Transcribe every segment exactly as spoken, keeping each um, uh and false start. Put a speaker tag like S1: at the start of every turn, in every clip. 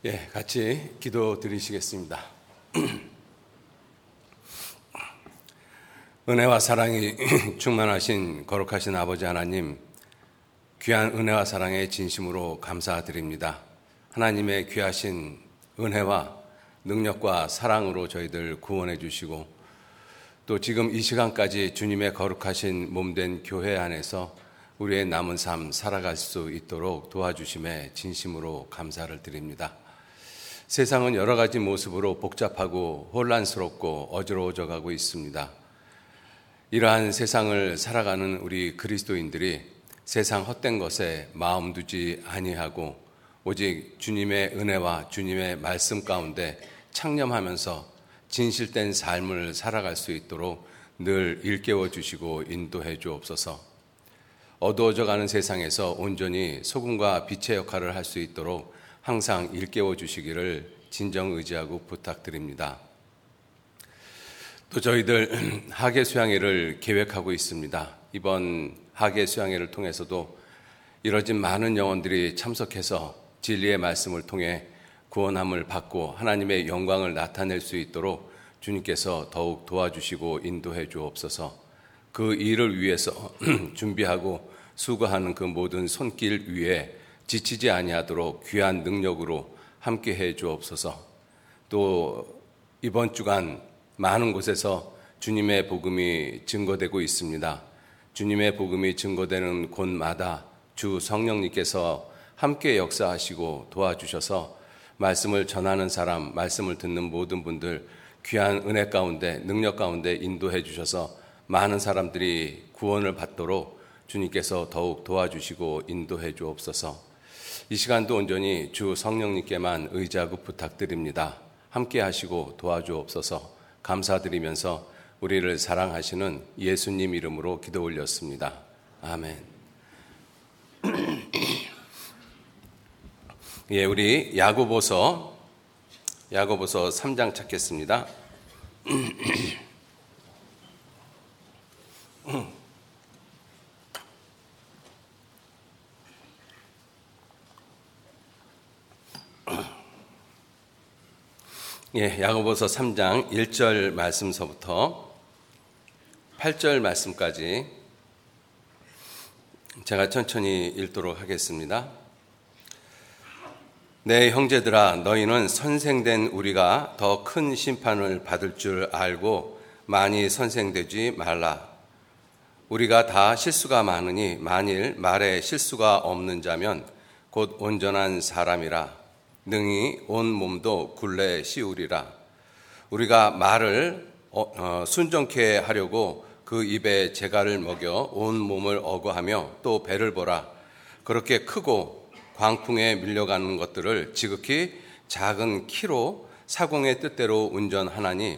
S1: 예, 같이 기도 드리시겠습니다. 은혜와 사랑이 충만하신 거룩하신 아버지 하나님, 귀한 은혜와 사랑에 진심으로 감사드립니다. 하나님의 귀하신 은혜와 능력과 사랑으로 저희들 구원해 주시고, 또 지금 이 시간까지 주님의 거룩하신 몸된 교회 안에서 우리의 남은 삶 살아갈 수 있도록 도와주심에 진심으로 감사를 드립니다. 세상은 여러 가지 모습으로 복잡하고 혼란스럽고 어지러워져 가고 있습니다. 이러한 세상을 살아가는 우리 그리스도인들이 세상 헛된 것에 마음 두지 아니하고 오직 주님의 은혜와 주님의 말씀 가운데 창념하면서 진실된 삶을 살아갈 수 있도록 늘 일깨워 주시고 인도해 주옵소서. 어두워져 가는 세상에서 온전히 소금과 빛의 역할을 할 수 있도록 항상 일깨워 주시기를 진정 의지하고 부탁드립니다. 또 저희들 학예 수양회를 계획하고 있습니다. 이번 학예 수양회를 통해서도 이뤄진 많은 영혼들이 참석해서 진리의 말씀을 통해 구원함을 받고 하나님의 영광을 나타낼 수 있도록 주님께서 더욱 도와주시고 인도해 주옵소서. 그 일을 위해서 준비하고 수고하는 그 모든 손길 위에 지치지 아니하도록 귀한 능력으로 함께해 주옵소서. 또 이번 주간 많은 곳에서 주님의 복음이 증거되고 있습니다. 주님의 복음이 증거되는 곳마다 주 성령님께서 함께 역사하시고 도와주셔서 말씀을 전하는 사람, 말씀을 듣는 모든 분들 귀한 은혜 가운데, 능력 가운데 인도해 주셔서 많은 사람들이 구원을 받도록 주님께서 더욱 도와주시고 인도해 주옵소서. 이 시간도 온전히 주 성령님께만 의지하고 부탁드립니다. 함께 하시고 도와주옵소서. 감사드리면서 우리를 사랑하시는 예수님 이름으로 기도 올렸습니다. 아멘. 예, 우리 야고보서 야고보서 삼 장 찾겠습니다. 예, 야고보서 삼 장 일 절 말씀서부터 팔 절 말씀까지 제가 천천히 읽도록 하겠습니다. 내 형제들아, 너희는 선생된 우리가 더 큰 심판을 받을 줄 알고 많이 선생되지 말라. 우리가 다 실수가 많으니 만일 말에 실수가 없는 자면 곧 온전한 사람이라. 능히 온 몸도 굴레 씌우리라. 우리가 말을 순종케 하려고 그 입에 재갈을 먹여 온 몸을 어거하며 또 배를 보라. 그렇게 크고 광풍에 밀려가는 것들을 지극히 작은 키로 사공의 뜻대로 운전하나니,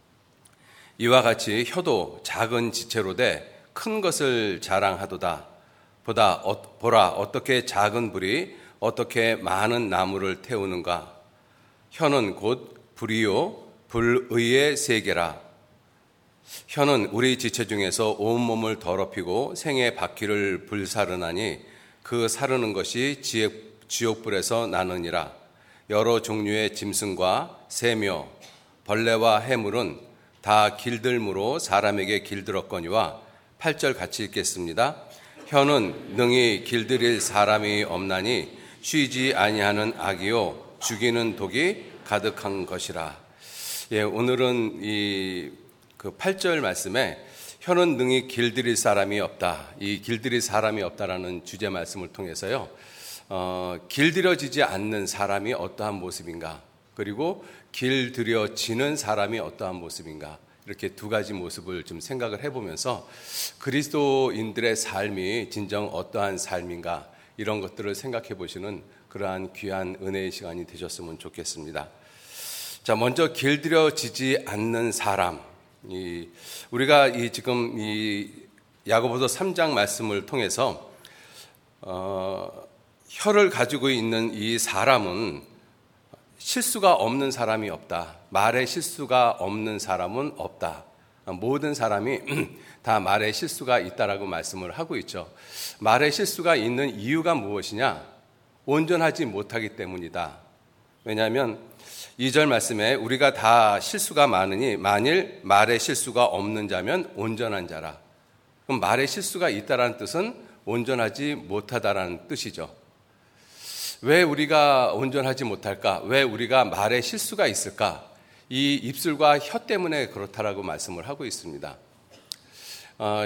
S1: 이와 같이 혀도 작은 지체로 돼 큰 것을 자랑하도다. 보다 보라, 어떻게 작은 불이 어떻게 많은 나무를 태우는가. 혀는 곧 불이요 불의의 세계라. 혀는 우리 지체 중에서 온몸을 더럽히고 생의 바퀴를 불사르나니 그 사르는 것이 지옥불에서 나느니라. 여러 종류의 짐승과 새며 벌레와 해물은 다 길들무로 사람에게 길들었거니와. 팔 절 같이 읽겠습니다. 혀는 능히 길들일 사람이 없나니 쉬지 아니하는 악이요 죽이는 독이 가득한 것이라. 예, 오늘은 이 그 팔 절 말씀에 혀는 능히 길들일 사람이 없다. 이 길들일 사람이 없다라는 주제 말씀을 통해서요, 어, 길들여지지 않는 사람이 어떠한 모습인가, 그리고 길들여지는 사람이 어떠한 모습인가, 이렇게 두 가지 모습을 좀 생각을 해보면서 그리스도인들의 삶이 진정 어떠한 삶인가, 이런 것들을 생각해 보시는 그러한 귀한 은혜의 시간이 되셨으면 좋겠습니다. 자, 먼저 길들여지지 않는 사람. 이 우리가 이 지금 이 야고보서 삼 장 말씀을 통해서 어, 혀를 가지고 있는 이 사람은 실수가 없는 사람이 없다. 말에 실수가 없는 사람은 없다. 모든 사람이 다 말에 실수가 있다라고 말씀을 하고 있죠. 말에 실수가 있는 이유가 무엇이냐? 온전하지 못하기 때문이다. 왜냐하면 이 절 말씀에 우리가 다 실수가 많으니 만일 말에 실수가 없는 자면 온전한 자라. 그럼 말에 실수가 있다라는 뜻은 온전하지 못하다라는 뜻이죠. 왜 우리가 온전하지 못할까? 왜 우리가 말에 실수가 있을까? 이 입술과 혀 때문에 그렇다라고 말씀을 하고 있습니다. 어,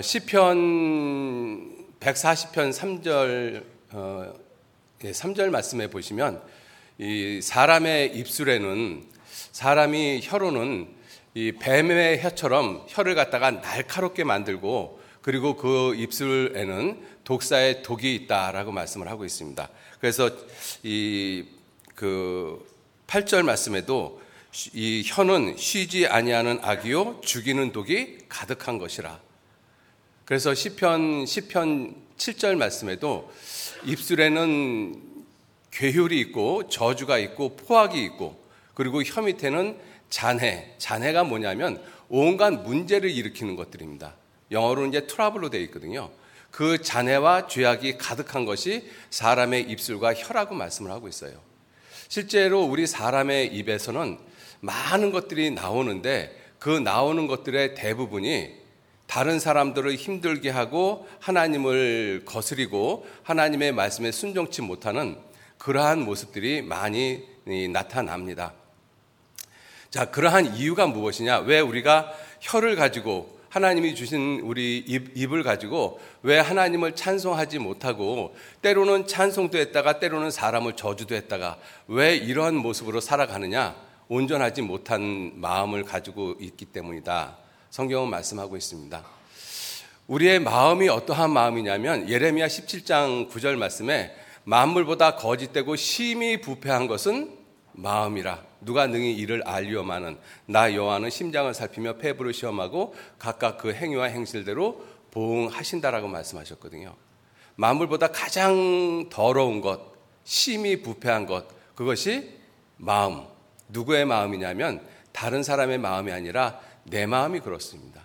S1: 시편 백사십 편 삼 절 어, 예, 삼 절 말씀에 보시면 이 사람의 입술에는 사람이 혀로는 이 뱀의 혀처럼 혀를 갖다가 날카롭게 만들고 그리고 그 입술에는 독사의 독이 있다라고 말씀을 하고 있습니다. 그래서 이 그 팔 절 말씀에도 이 혀는 쉬지 아니하는 악이요 죽이는 독이 가득한 것이라. 그래서 시편 시편 칠 절 말씀에도 입술에는 괴휼이 있고 저주가 있고 포악이 있고 그리고 혀 밑에는 잔해. 잔해가 뭐냐면 온갖 문제를 일으키는 것들입니다. 영어로는 이제 트러블로 되어 있거든요. 그 잔해와 죄악이 가득한 것이 사람의 입술과 혀라고 말씀을 하고 있어요. 실제로 우리 사람의 입에서는 많은 것들이 나오는데 그 나오는 것들의 대부분이 다른 사람들을 힘들게 하고 하나님을 거스리고 하나님의 말씀에 순종치 못하는 그러한 모습들이 많이 나타납니다. 자, 그러한 이유가 무엇이냐? 왜 우리가 혀를 가지고 하나님이 주신 우리 입, 입을 가지고 왜 하나님을 찬송하지 못하고 때로는 찬송도 했다가 때로는 사람을 저주도 했다가 왜 이러한 모습으로 살아가느냐? 온전하지 못한 마음을 가지고 있기 때문이다. 성경은 말씀하고 있습니다. 우리의 마음이 어떠한 마음이냐면 예레미야 십칠 장 구 절 말씀에 만물보다 거짓되고 심히 부패한 것은 마음이라. 누가 능히 이를 알리오마는 나 여호와는 심장을 살피며 폐부를 시험하고 각각 그 행위와 행실대로 보응하신다라고 말씀하셨거든요. 만물보다 가장 더러운 것, 심히 부패한 것, 그것이 마음. 누구의 마음이냐면 다른 사람의 마음이 아니라 내 마음이 그렇습니다.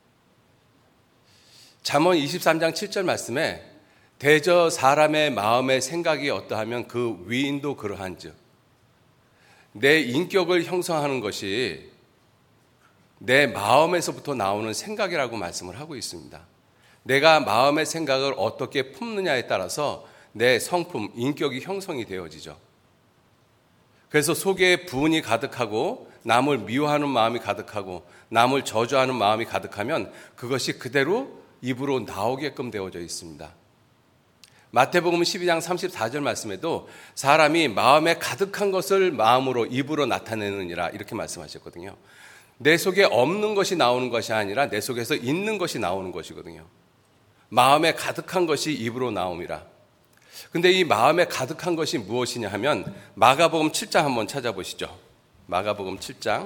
S1: 잠언 이십삼 장 칠 절 말씀에 대저 사람의 마음의 생각이 어떠하면 그 위인도 그러한즉. 내 인격을 형성하는 것이 내 마음에서부터 나오는 생각이라고 말씀을 하고 있습니다. 내가 마음의 생각을 어떻게 품느냐에 따라서 내 성품, 인격이 형성이 되어지죠. 그래서 속에 분이 가득하고 남을 미워하는 마음이 가득하고 남을 저주하는 마음이 가득하면 그것이 그대로 입으로 나오게끔 되어져 있습니다. 마태복음 십이 장 삼십사 절 말씀에도 사람이 마음에 가득한 것을 마음으로 입으로 나타내느니라 이렇게 말씀하셨거든요. 내 속에 없는 것이 나오는 것이 아니라 내 속에서 있는 것이 나오는 것이거든요. 마음에 가득한 것이 입으로 나옴이라. 근데 이 마음에 가득한 것이 무엇이냐 하면 마가복음 칠 장 한번 찾아보시죠. 마가복음 칠 장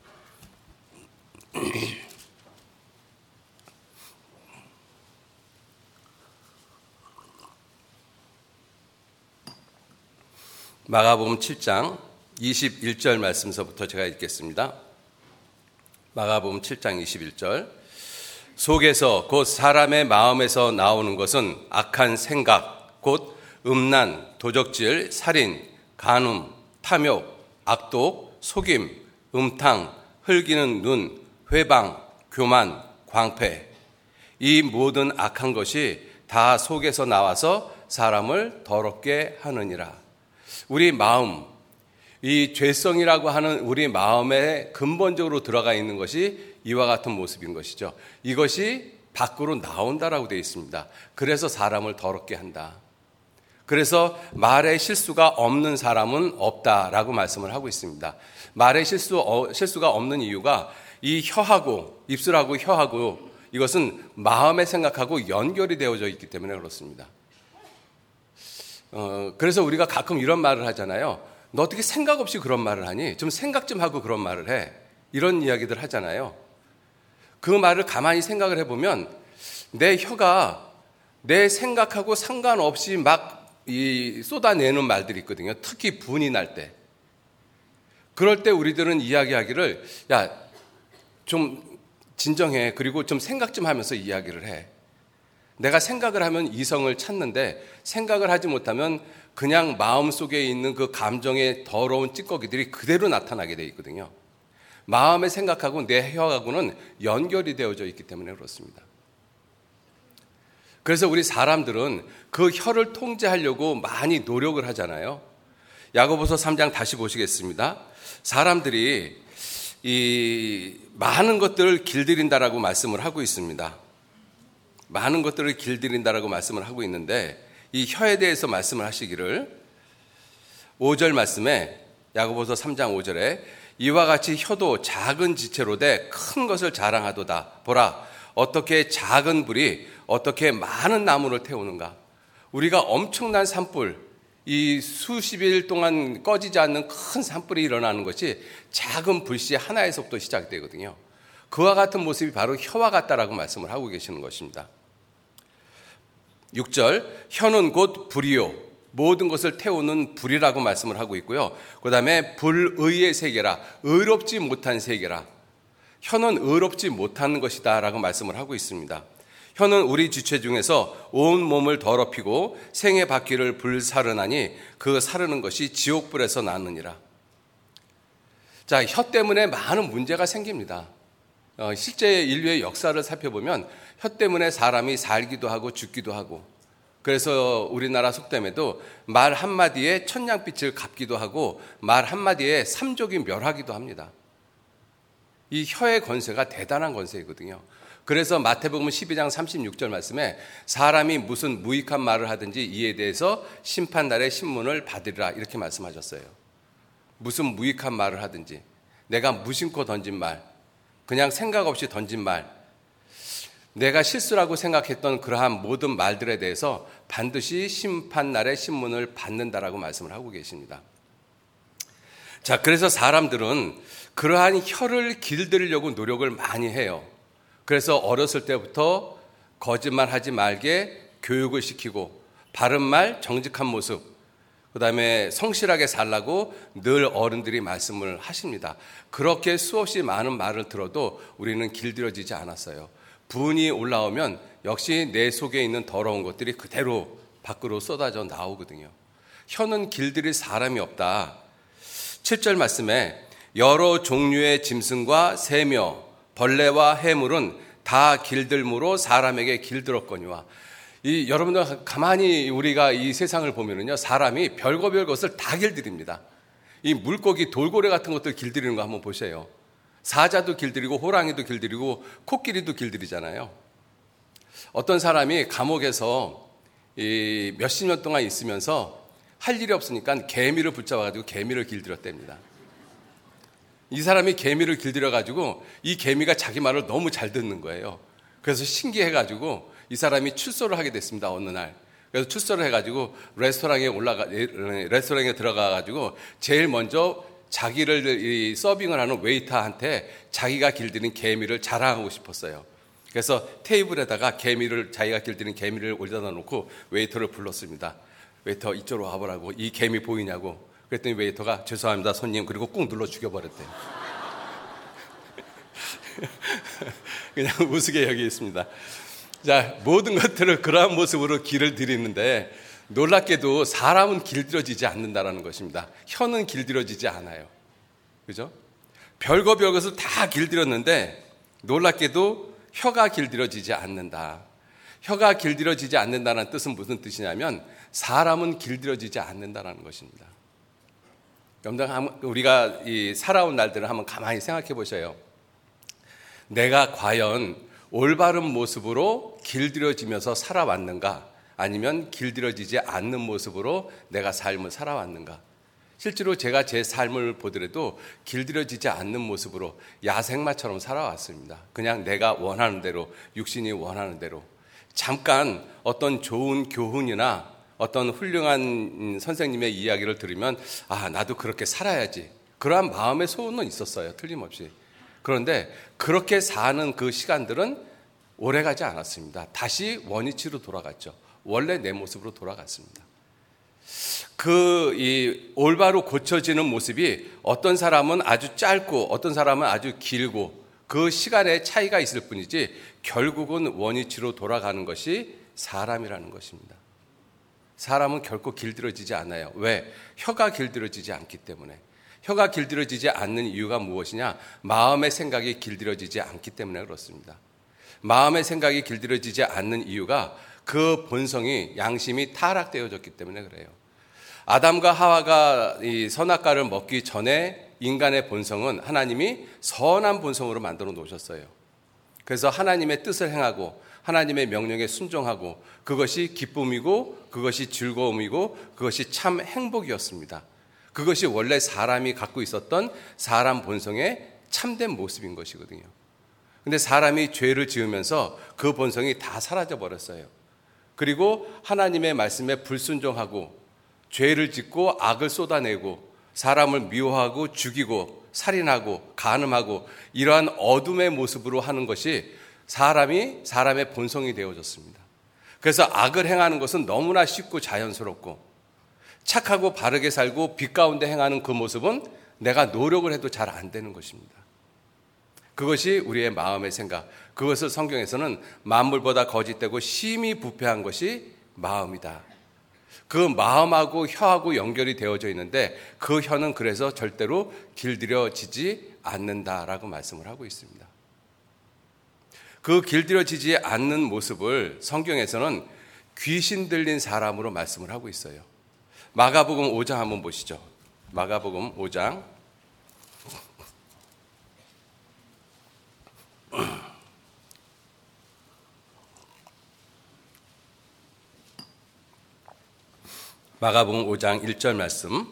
S1: 마가복음 칠 장 이십일 절 말씀서부터 제가 읽겠습니다. 마가복음 칠 장 이십일 절 속에서 곧 사람의 마음에서 나오는 것은 악한 생각, 곧 음란, 도적질, 살인, 간음, 탐욕, 악독, 속임, 음탕, 흘기는 눈, 회방, 교만, 광패. 이 모든 악한 것이 다 속에서 나와서 사람을 더럽게 하느니라. 우리 마음, 이 죄성이라고 하는 우리 마음에 근본적으로 들어가 있는 것이 이와 같은 모습인 것이죠. 이것이 밖으로 나온다라고 되어 있습니다. 그래서 사람을 더럽게 한다. 그래서 말에 실수가 없는 사람은 없다라고 말씀을 하고 있습니다. 말에 실수, 어, 실수가 없는 이유가 이 혀하고 입술하고 혀하고 이것은 마음의 생각하고 연결이 되어져 있기 때문에 그렇습니다. 어, 그래서 우리가 가끔 이런 말을 하잖아요. 너 어떻게 생각 없이 그런 말을 하니? 좀 생각 좀 하고 그런 말을 해. 이런 이야기들 하잖아요. 그 말을 가만히 생각을 해보면 내 혀가 내 생각하고 상관없이 막 이 쏟아내는 말들이 있거든요. 특히 분이 날 때. 그럴 때 우리들은 이야기하기를 야, 좀 진정해. 그리고 좀 생각 좀 하면서 이야기를 해. 내가 생각을 하면 이성을 찾는데 생각을 하지 못하면 그냥 마음속에 있는 그 감정의 더러운 찌꺼기들이 그대로 나타나게 되어 있거든요. 마음의 생각하고 내 혀하고는 연결이 되어져 있기 때문에 그렇습니다. 그래서 우리 사람들은 그 혀를 통제하려고 많이 노력을 하잖아요. 야고보서 삼 장 다시 보시겠습니다. 사람들이 이 많은 것들을 길들인다라고 말씀을 하고 있습니다. 많은 것들을 길들인다라고 말씀을 하고 있는데 이 혀에 대해서 말씀을 하시기를 오 절 말씀에 야고보서 삼 장 오 절에 이와 같이 혀도 작은 지체로 돼 큰 것을 자랑하도다. 보라, 어떻게 작은 불이 어떻게 많은 나무를 태우는가. 우리가 엄청난 산불, 이 수십 일 동안 꺼지지 않는 큰 산불이 일어나는 것이 작은 불씨 하나에서부터 시작되거든요. 그와 같은 모습이 바로 혀와 같다라고 말씀을 하고 계시는 것입니다. 육 절, 혀는 곧 불이요 모든 것을 태우는 불이라고 말씀을 하고 있고요. 그 다음에 불의의 세계라, 의롭지 못한 세계라. 혀는 의롭지 못한 것이다 라고 말씀을 하고 있습니다. 혀는 우리 지체 중에서 온 몸을 더럽히고 생의 바퀴를 불사르나니 그 사르는 것이 지옥불에서 나느니라. 자, 혀 때문에 많은 문제가 생깁니다. 어, 실제 인류의 역사를 살펴보면 혀 때문에 사람이 살기도 하고 죽기도 하고, 그래서 우리나라 속담에도 말 한마디에 천냥빛을 갚기도 하고 말 한마디에 삼족이 멸하기도 합니다. 이 혀의 권세가 대단한 권세이거든요. 그래서 마태복음 십이 장 삼십육 절 말씀에 사람이 무슨 무익한 말을 하든지 이에 대해서 심판날에 신문을 받으리라 이렇게 말씀하셨어요. 무슨 무익한 말을 하든지, 내가 무심코 던진 말, 그냥 생각 없이 던진 말, 내가 실수라고 생각했던 그러한 모든 말들에 대해서 반드시 심판날에 신문을 받는다라고 말씀을 하고 계십니다. 자, 그래서 사람들은 그러한 혀를 길들이려고 노력을 많이 해요. 그래서 어렸을 때부터 거짓말하지 말게 교육을 시키고 바른 말, 정직한 모습, 그 다음에 성실하게 살라고 늘 어른들이 말씀을 하십니다. 그렇게 수없이 많은 말을 들어도 우리는 길들여지지 않았어요. 분이 올라오면 역시 내 속에 있는 더러운 것들이 그대로 밖으로 쏟아져 나오거든요. 혀는 길들일 사람이 없다. 칠 절 말씀에 여러 종류의 짐승과 새며 벌레와 해물은 다 길들므로 사람에게 길들었거니와. 이 여러분들 가만히 우리가 이 세상을 보면은요, 사람이 별거별 것을 다 길들입니다. 이 물고기, 돌고래 같은 것들 길들이는 거 한번 보세요. 사자도 길들이고 호랑이도 길들이고 코끼리도 길들이잖아요. 어떤 사람이 감옥에서 이 몇십 년 동안 있으면서 할 일이 없으니까 개미를 붙잡아가지고 개미를 길들였답니다. 이 사람이 개미를 길들여가지고 이 개미가 자기 말을 너무 잘 듣는 거예요. 그래서 신기해가지고 이 사람이 출소를 하게 됐습니다. 어느 날. 그래서 출소를 해가지고 레스토랑에 올라가, 레스토랑에 들어가가지고 제일 먼저 자기를 이 서빙을 하는 웨이터한테 자기가 길들인 개미를 자랑하고 싶었어요. 그래서 테이블에다가 개미를, 자기가 길들인 개미를 올려다 놓고 웨이터를 불렀습니다. 웨이터 이쪽으로 와보라고. 이 개미 보이냐고. 그랬더니 웨이터가 죄송합니다 손님, 그리고 꾹 눌러 죽여버렸대요. 그냥 우스개 여기 있습니다. 자, 모든 것들을 그러한 모습으로 길을 들이는데 놀랍게도 사람은 길들여지지 않는다라는 것입니다. 혀는 길들여지지 않아요. 그죠? 별거 별것을 다 길들였는데 놀랍게도 혀가 길들여지지 않는다. 혀가 길들여지지 않는다는 뜻은 무슨 뜻이냐면 사람은 길들여지지 않는다라는 것입니다. 여러분들 우리가 이 살아온 날들을 한번 가만히 생각해 보셔요. 내가 과연 올바른 모습으로 길들여지면서 살아왔는가, 아니면 길들여지지 않는 모습으로 내가 삶을 살아왔는가. 실제로 제가 제 삶을 보더라도 길들여지지 않는 모습으로 야생마처럼 살아왔습니다. 그냥 내가 원하는 대로, 육신이 원하는 대로. 잠깐 어떤 좋은 교훈이나 어떤 훌륭한 선생님의 이야기를 들으면 아, 나도 그렇게 살아야지. 그러한 마음의 소원은 있었어요. 틀림없이. 그런데 그렇게 사는 그 시간들은 오래가지 않았습니다. 다시 원위치로 돌아갔죠. 원래 내 모습으로 돌아갔습니다. 그 이 올바로 고쳐지는 모습이 어떤 사람은 아주 짧고 어떤 사람은 아주 길고 그 시간의 차이가 있을 뿐이지 결국은 원위치로 돌아가는 것이 사람이라는 것입니다. 사람은 결코 길들여지지 않아요. 왜? 혀가 길들여지지 않기 때문에. 혀가 길들여지지 않는 이유가 무엇이냐? 마음의 생각이 길들여지지 않기 때문에 그렇습니다. 마음의 생각이 길들여지지 않는 이유가 그 본성이, 양심이 타락되어졌기 때문에 그래요. 아담과 하와가 이 선악과를 먹기 전에 인간의 본성은 하나님이 선한 본성으로 만들어 놓으셨어요. 그래서 하나님의 뜻을 행하고 하나님의 명령에 순종하고 그것이 기쁨이고 그것이 즐거움이고 그것이 참 행복이었습니다. 그것이 원래 사람이 갖고 있었던 사람 본성의 참된 모습인 것이거든요. 근데 사람이 죄를 지으면서 그 본성이 다 사라져 버렸어요. 그리고 하나님의 말씀에 불순종하고 죄를 짓고 악을 쏟아내고 사람을 미워하고 죽이고 살인하고 간음하고 이러한 어둠의 모습으로 하는 것이 사람이 사람의 본성이 되어졌습니다. 그래서 악을 행하는 것은 너무나 쉽고 자연스럽고 착하고 바르게 살고 빛 가운데 행하는 그 모습은 내가 노력을 해도 잘 안 되는 것입니다. 그것이 우리의 마음의 생각, 그것을 성경에서는 만물보다 거짓되고 심히 부패한 것이 마음이다. 그 마음하고 혀하고 연결이 되어져 있는데 그 혀는 그래서 절대로 길들여지지 않는다라고 말씀을 하고 있습니다. 그 길들여지지 않는 모습을 성경에서는 귀신 들린 사람으로 말씀을 하고 있어요. 마가복음 오 장 한번 보시죠. 마가복음 오 장. 마가복음 오 장 일 절 말씀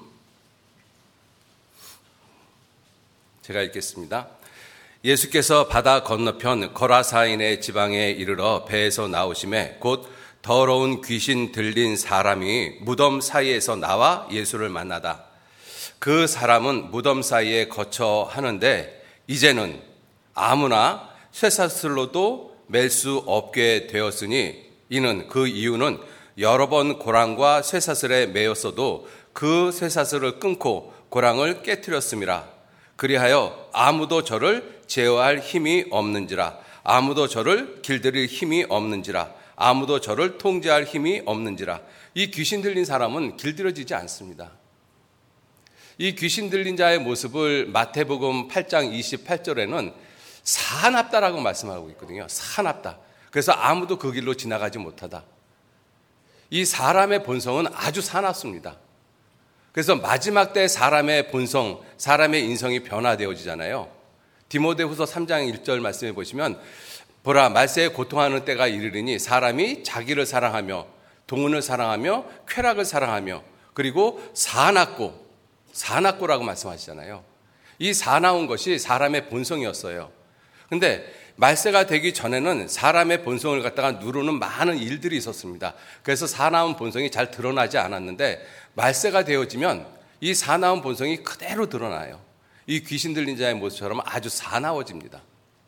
S1: 제가 읽겠습니다. 예수께서 바다 건너편 거라사인의 지방에 이르러 배에서 나오심에 곧 더러운 귀신 들린 사람이 무덤 사이에서 나와 예수를 만나다. 그 사람은 무덤 사이에 거처 하는데 이제는 아무나 쇠사슬로도 맬 수 없게 되었으니 이는 그 이유는 여러 번 고랑과 쇠사슬에 매였어도 그 쇠사슬을 끊고 고랑을 깨트렸음이라. 그리하여 아무도 저를 제어할 힘이 없는지라. 아무도 저를 길들일 힘이 없는지라. 아무도 저를 통제할 힘이 없는지라. 이 귀신 들린 사람은 길들여지지 않습니다. 이 귀신 들린 자의 모습을 마태복음 팔 장 이십팔 절에는 사납다라고 말씀하고 있거든요. 사납다. 그래서 아무도 그 길로 지나가지 못하다. 이 사람의 본성은 아주 사납습니다. 그래서 마지막 때 사람의 본성, 사람의 인성이 변화되어지잖아요. 디모데후서 삼 장 일 절 말씀해 보시면 보라 말세에 고통하는 때가 이르리니 사람이 자기를 사랑하며 돈을 사랑하며 쾌락을 사랑하며 그리고 사납고 사납고라고 말씀하시잖아요. 이 사나운 것이 사람의 본성이었어요. 근데 말세가 되기 전에는 사람의 본성을 갖다가 누르는 많은 일들이 있었습니다. 그래서 사나운 본성이 잘 드러나지 않았는데 말세가 되어지면 이 사나운 본성이 그대로 드러나요. 이 귀신 들린 자의 모습처럼 아주 사나워집니다.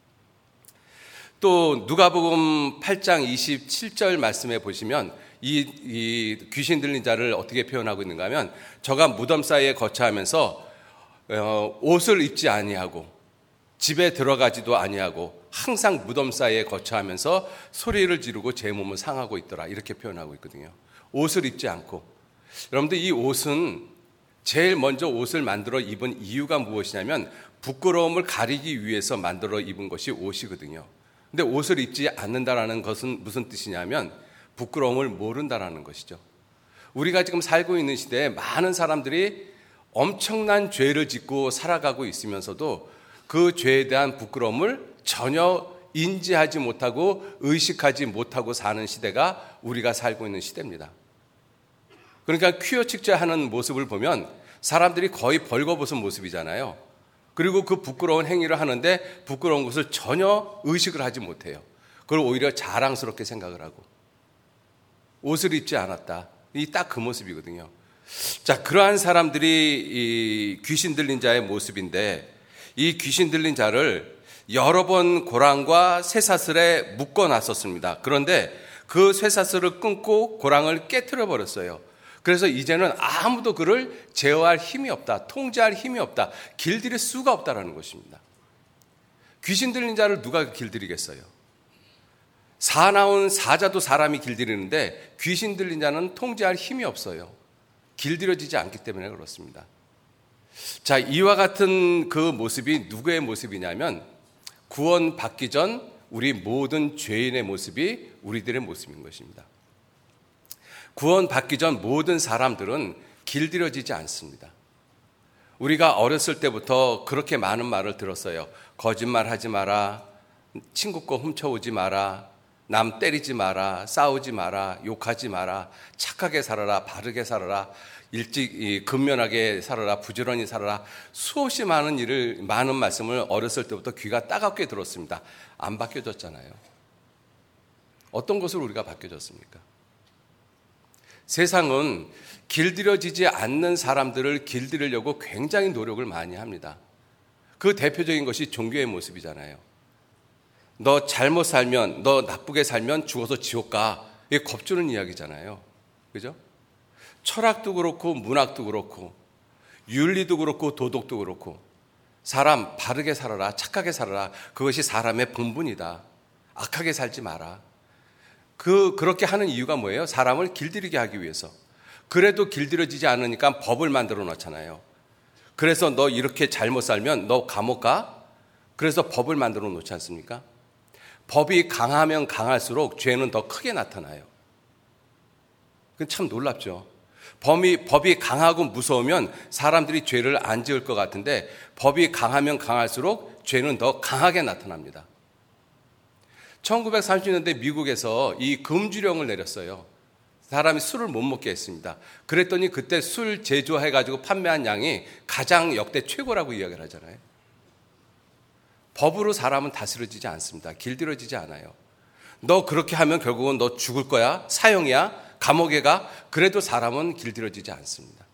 S1: 또 누가복음 팔 장 이십칠 절 말씀에 보시면 이, 이 귀신 들린 자를 어떻게 표현하고 있는가 하면 저가 무덤 사이에 거처하면서 어, 옷을 입지 아니하고 집에 들어가지도 아니하고 항상 무덤 사이에 거처하면서 소리를 지르고 제 몸을 상하고 있더라. 이렇게 표현하고 있거든요. 옷을 입지 않고. 여러분들 이 옷은 제일 먼저 옷을 만들어 입은 이유가 무엇이냐면 부끄러움을 가리기 위해서 만들어 입은 것이 옷이거든요. 근데 옷을 입지 않는다라는 것은 무슨 뜻이냐면 부끄러움을 모른다라는 것이죠. 우리가 지금 살고 있는 시대에 많은 사람들이 엄청난 죄를 짓고 살아가고 있으면서도 그 죄에 대한 부끄러움을 전혀 인지하지 못하고 의식하지 못하고 사는 시대가 우리가 살고 있는 시대입니다. 그러니까 퀴어 축제하는 모습을 보면 사람들이 거의 벌거벗은 모습이잖아요. 그리고 그 부끄러운 행위를 하는데 부끄러운 것을 전혀 의식을 하지 못해요. 그걸 오히려 자랑스럽게 생각을 하고 옷을 입지 않았다. 이 딱 그 모습이거든요. 자, 그러한 사람들이 이 귀신 들린 자의 모습인데 이 귀신 들린 자를 여러 번 고랑과 쇠사슬에 묶어놨었습니다. 그런데 그 쇠사슬을 끊고 고랑을 깨트려 버렸어요. 그래서 이제는 아무도 그를 제어할 힘이 없다, 통제할 힘이 없다, 길들일 수가 없다라는 것입니다. 귀신 들린 자를 누가 길들이겠어요? 사나운 사자도 사람이 길들이는데 귀신 들린 자는 통제할 힘이 없어요. 길들여지지 않기 때문에 그렇습니다. 자, 이와 같은 그 모습이 누구의 모습이냐면 구원 받기 전 우리 모든 죄인의 모습이 우리들의 모습인 것입니다. 구원 받기 전 모든 사람들은 길들여지지 않습니다. 우리가 어렸을 때부터 그렇게 많은 말을 들었어요. 거짓말하지 마라, 친구 거 훔쳐오지 마라, 남 때리지 마라, 싸우지 마라, 욕하지 마라, 착하게 살아라, 바르게 살아라, 일찍 근면하게 살아라, 부지런히 살아라. 수없이 많은 일을, 많은 말씀을 어렸을 때부터 귀가 따갑게 들었습니다. 안 바뀌어졌잖아요. 어떤 것으로 우리가 바뀌어졌습니까? 세상은 길들여지지 않는 사람들을 길들이려고 굉장히 노력을 많이 합니다. 그 대표적인 것이 종교의 모습이잖아요. 너 잘못 살면, 너 나쁘게 살면 죽어서 지옥 가. 이게 겁주는 이야기잖아요. 그죠? 철학도 그렇고 문학도 그렇고 윤리도 그렇고 도덕도 그렇고 사람 바르게 살아라, 착하게 살아라. 그것이 사람의 본분이다. 악하게 살지 마라. 그 그렇게 하는 이유가 뭐예요? 사람을 길들이게 하기 위해서. 그래도 길들여지지 않으니까 법을 만들어 놓잖아요. 그래서 너 이렇게 잘못 살면 너 감옥 가? 그래서 법을 만들어 놓지 않습니까? 법이 강하면 강할수록 죄는 더 크게 나타나요. 그건 참 놀랍죠. 법이, 법이 강하고 무서우면 사람들이 죄를 안 지을 것 같은데 법이 강하면 강할수록 죄는 더 강하게 나타납니다. 천구백삼십 년대 미국에서 이 금주령을 내렸어요. 사람이 술을 못 먹게 했습니다. 그랬더니 그때 술 제조해가지고 판매한 양이 가장 역대 최고라고 이야기를 하잖아요. 법으로 사람은 다스려지지 않습니다. 길들여지지 않아요. 너 그렇게 하면 결국은 너 죽을 거야? 사형이야? 감옥에 가? 그래도 사람은 길들여지지 않습니다.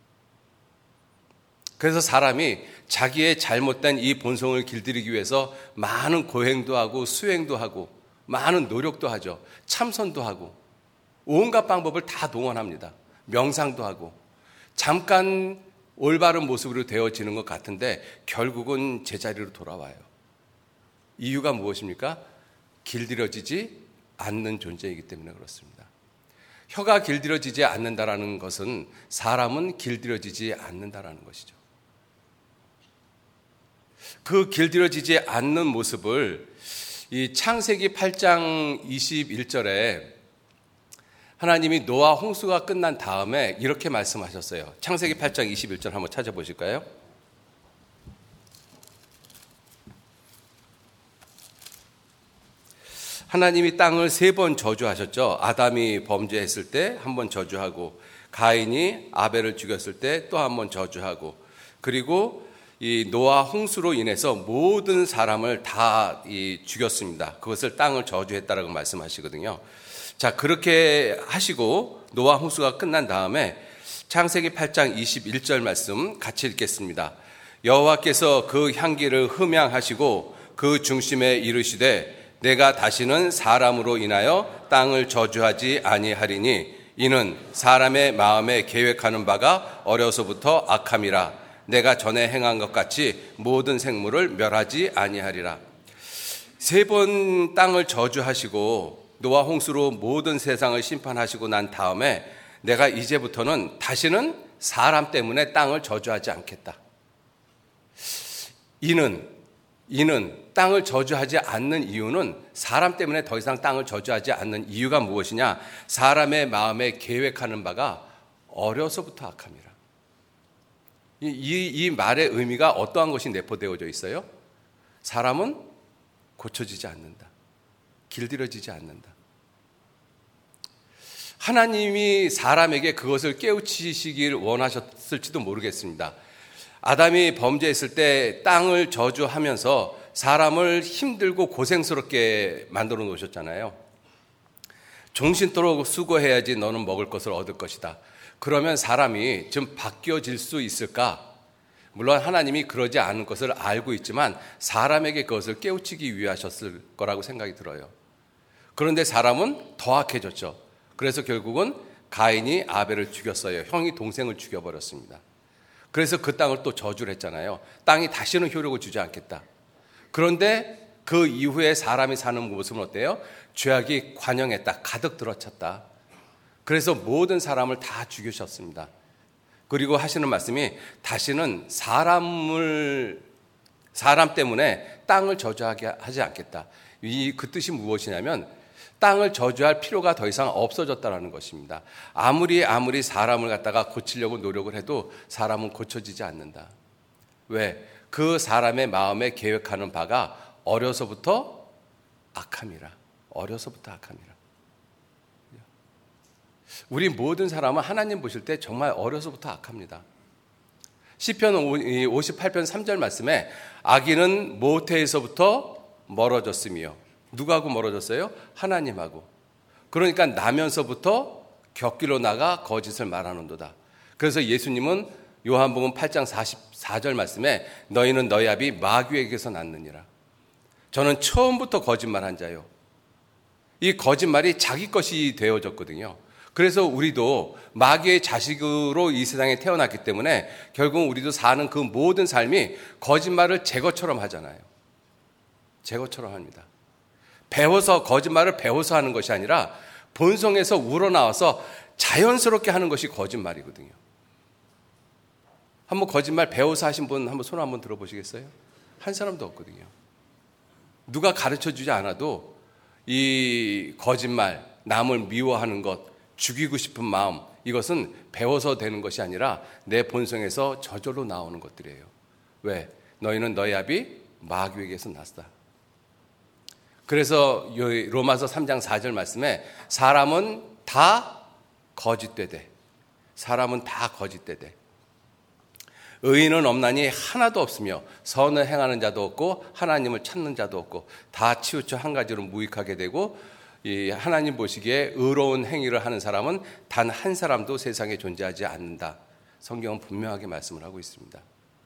S1: 그래서 사람이 자기의 잘못된 이 본성을 길들이기 위해서 많은 고행도 하고 수행도 하고 많은 노력도 하죠. 참선도 하고 온갖 방법을 다 동원합니다. 명상도 하고 잠깐 올바른 모습으로 되어지는 것 같은데 결국은 제자리로 돌아와요. 이유가 무엇입니까? 길들여지지 않는 존재이기 때문에 그렇습니다. 혀가 길들여지지 않는다라는 것은 사람은 길들여지지 않는다라는 것이죠. 그 길들여지지 않는 모습을 이 창세기 팔 장 이십일 절에 하나님이 노아 홍수가 끝난 다음에 이렇게 말씀하셨어요. 창세기 팔 장 이십일 절 한번 찾아보실까요? 하나님이 땅을 세 번 저주하셨죠. 아담이 범죄했을 때 한 번 저주하고 가인이 아벨을 죽였을 때 또 한 번 저주하고 그리고 이 노아 홍수로 인해서 모든 사람을 다 이 죽였습니다. 그것을 땅을 저주했다라고 말씀하시거든요. 자, 그렇게 하시고 노아 홍수가 끝난 다음에 창세기 팔 장 이십일 절 말씀 같이 읽겠습니다. 여호와께서 그 향기를 흠양하시고 그 중심에 이르시되 내가 다시는 사람으로 인하여 땅을 저주하지 아니하리니 이는 사람의 마음에 계획하는 바가 어려서부터 악함이라. 내가 전에 행한 것 같이 모든 생물을 멸하지 아니하리라. 세 번 땅을 저주하시고 노아 홍수로 모든 세상을 심판하시고 난 다음에 내가 이제부터는 다시는 사람 때문에 땅을 저주하지 않겠다. 이는 이는 땅을 저주하지 않는 이유는 사람 때문에 더 이상 땅을 저주하지 않는 이유가 무엇이냐? 사람의 마음에 계획하는 바가 어려서부터 악함이라. 이, 이, 이 말의 의미가 어떠한 것이 내포되어져 있어요? 사람은 고쳐지지 않는다. 길들여지지 않는다. 하나님이 사람에게 그것을 깨우치시길 원하셨을지도 모르겠습니다. 아담이 범죄했을 때 땅을 저주하면서 사람을 힘들고 고생스럽게 만들어 놓으셨잖아요. 종신토록 수고해야지 너는 먹을 것을 얻을 것이다. 그러면 사람이 좀 바뀌어질 수 있을까? 물론 하나님이 그러지 않은 것을 알고 있지만 사람에게 그것을 깨우치기 위하셨을 거라고 생각이 들어요. 그런데 사람은 더 악해졌죠. 그래서 결국은 가인이 아벨을 죽였어요. 형이 동생을 죽여버렸습니다. 그래서 그 땅을 또 저주를 했잖아요. 땅이 다시는 효력을 주지 않겠다. 그런데 그 이후에 사람이 사는 모습은 어때요? 죄악이 관영했다. 가득 들어찼다. 그래서 모든 사람을 다 죽이셨습니다. 그리고 하시는 말씀이 다시는 사람을 사람 때문에 땅을 저주하게 하지 않겠다. 이 그 뜻이 무엇이냐면 땅을 저주할 필요가 더 이상 없어졌다라는 것입니다. 아무리 아무리 사람을 갖다가 고치려고 노력을 해도 사람은 고쳐지지 않는다. 왜? 그 사람의 마음에 계획하는 바가 어려서부터 악함이라. 어려서부터 악함이라. 우리 모든 사람은 하나님 보실 때 정말 어려서부터 악합니다. 시편 오십팔 편 삼 절 말씀에 악인은 모태에서부터 멀어졌으며 누구하고 멀어졌어요? 하나님하고. 그러니까 나면서부터 곁길로 나가 거짓을 말하는도다. 그래서 예수님은 요한복음 팔 장 사십사 절 말씀에 너희는 너희 아비 마귀에게서 났느니라. 저는 처음부터 거짓말한 자요. 이 거짓말이 자기 것이 되어졌거든요. 그래서 우리도 마귀의 자식으로 이 세상에 태어났기 때문에 결국 우리도 사는 그 모든 삶이 거짓말을 제 것처럼 하잖아요. 제 것처럼 합니다. 배워서 거짓말을 배워서 하는 것이 아니라 본성에서 우러나와서 자연스럽게 하는 것이 거짓말이거든요. 한번 거짓말 배워서 하신 분 한번 손 한번 들어보시겠어요? 한 사람도 없거든요. 누가 가르쳐주지 않아도 이 거짓말, 남을 미워하는 것, 죽이고 싶은 마음, 이것은 배워서 되는 것이 아니라 내 본성에서 저절로 나오는 것들이에요. 왜? 너희는 너희 아비 마귀에게서 났다. 그래서 로마서 삼 장 사 절 말씀에 사람은 다 거짓되되 사람은 다 거짓되되 의인은 없나니 하나도 없으며 선을 행하는 자도 없고 하나님을 찾는 자도 없고 다 치우쳐 한 가지로 무익하게 되고 이 하나님 보시기에 의로운 행위를 하는 사람은 단 한 사람도 세상에 존재하지 않는다. 성경은 분명하게 말씀을 하고 있습니다.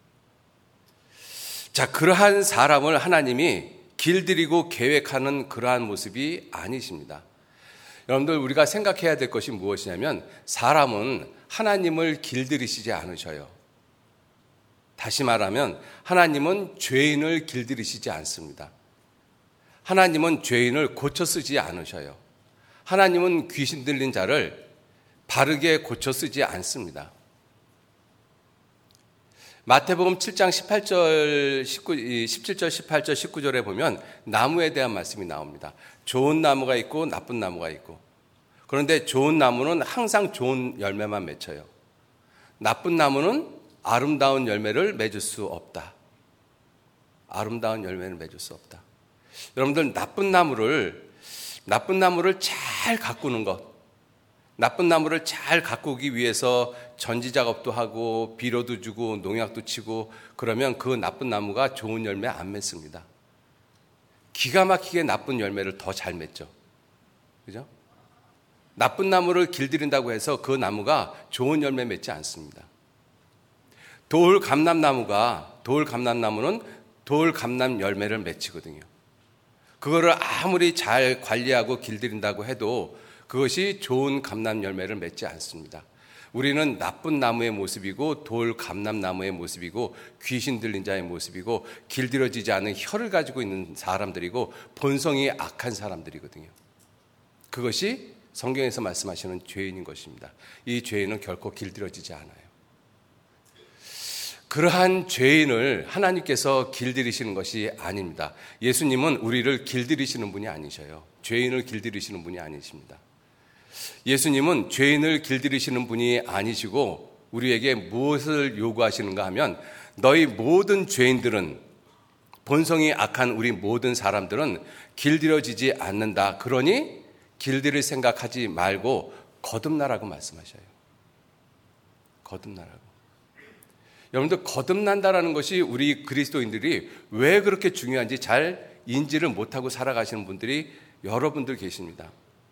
S1: 자, 그러한 사람을 하나님이 길들이고 계획하는 그러한 모습이 아니십니다. 여러분들 우리가 생각해야 될 것이 무엇이냐면 사람은 하나님을 길들이시지 않으셔요. 다시 말하면 하나님은 죄인을 길들이시지 않습니다. 하나님은 죄인을 고쳐 쓰지 않으셔요. 하나님은 귀신 들린 자를 바르게 고쳐 쓰지 않습니다. 마태복음 칠 장 십팔 절, 십구, 십칠 절, 십팔 절, 십구 절에 보면 나무에 대한 말씀이 나옵니다. 좋은 나무가 있고 나쁜 나무가 있고. 그런데 좋은 나무는 항상 좋은 열매만 맺혀요. 나쁜 나무는 아름다운 열매를 맺을 수 없다. 아름다운 열매를 맺을 수 없다. 여러분들 나쁜 나무를 나쁜 나무를 잘 가꾸는 것, 나쁜 나무를 잘 가꾸기 위해서 전지작업도 하고 비료도 주고 농약도 치고 그러면 그 나쁜 나무가 좋은 열매 안 맺습니다. 기가 막히게 나쁜 열매를 더 잘 맺죠. 그죠? 나쁜 나무를 길들인다고 해서 그 나무가 좋은 열매 맺지 않습니다. 돌 감람나무가 돌 감람나무는 돌 감람 열매를 맺히거든요. 그거를 아무리 잘 관리하고 길들인다고 해도 그것이 좋은 감람 열매를 맺지 않습니다. 우리는 나쁜 나무의 모습이고 돌 감람나무의 모습이고 귀신 들린 자의 모습이고 길들여지지 않은 혀를 가지고 있는 사람들이고 본성이 악한 사람들이거든요. 그것이 성경에서 말씀하시는 죄인인 것입니다. 이 죄인은 결코 길들여지지 않아요. 그러한 죄인을 하나님께서 길들이시는 것이 아닙니다. 예수님은 우리를 길들이시는 분이 아니셔요. 죄인을 길들이시는 분이 아니십니다. 예수님은 죄인을 길들이시는 분이 아니시고 우리에게 무엇을 요구하시는가 하면 너희 모든 죄인들은 본성이 악한 우리 모든 사람들은 길들여지지 않는다. 그러니 길들일 생각하지 말고 거듭나라고 말씀하셔요. 거듭나라고. 여러분들 거듭난다라는 것이 우리 그리스도인들이 왜 그렇게 중요한지 잘 인지를 못하고 살아가시는 분들이 여러분들 계십니다.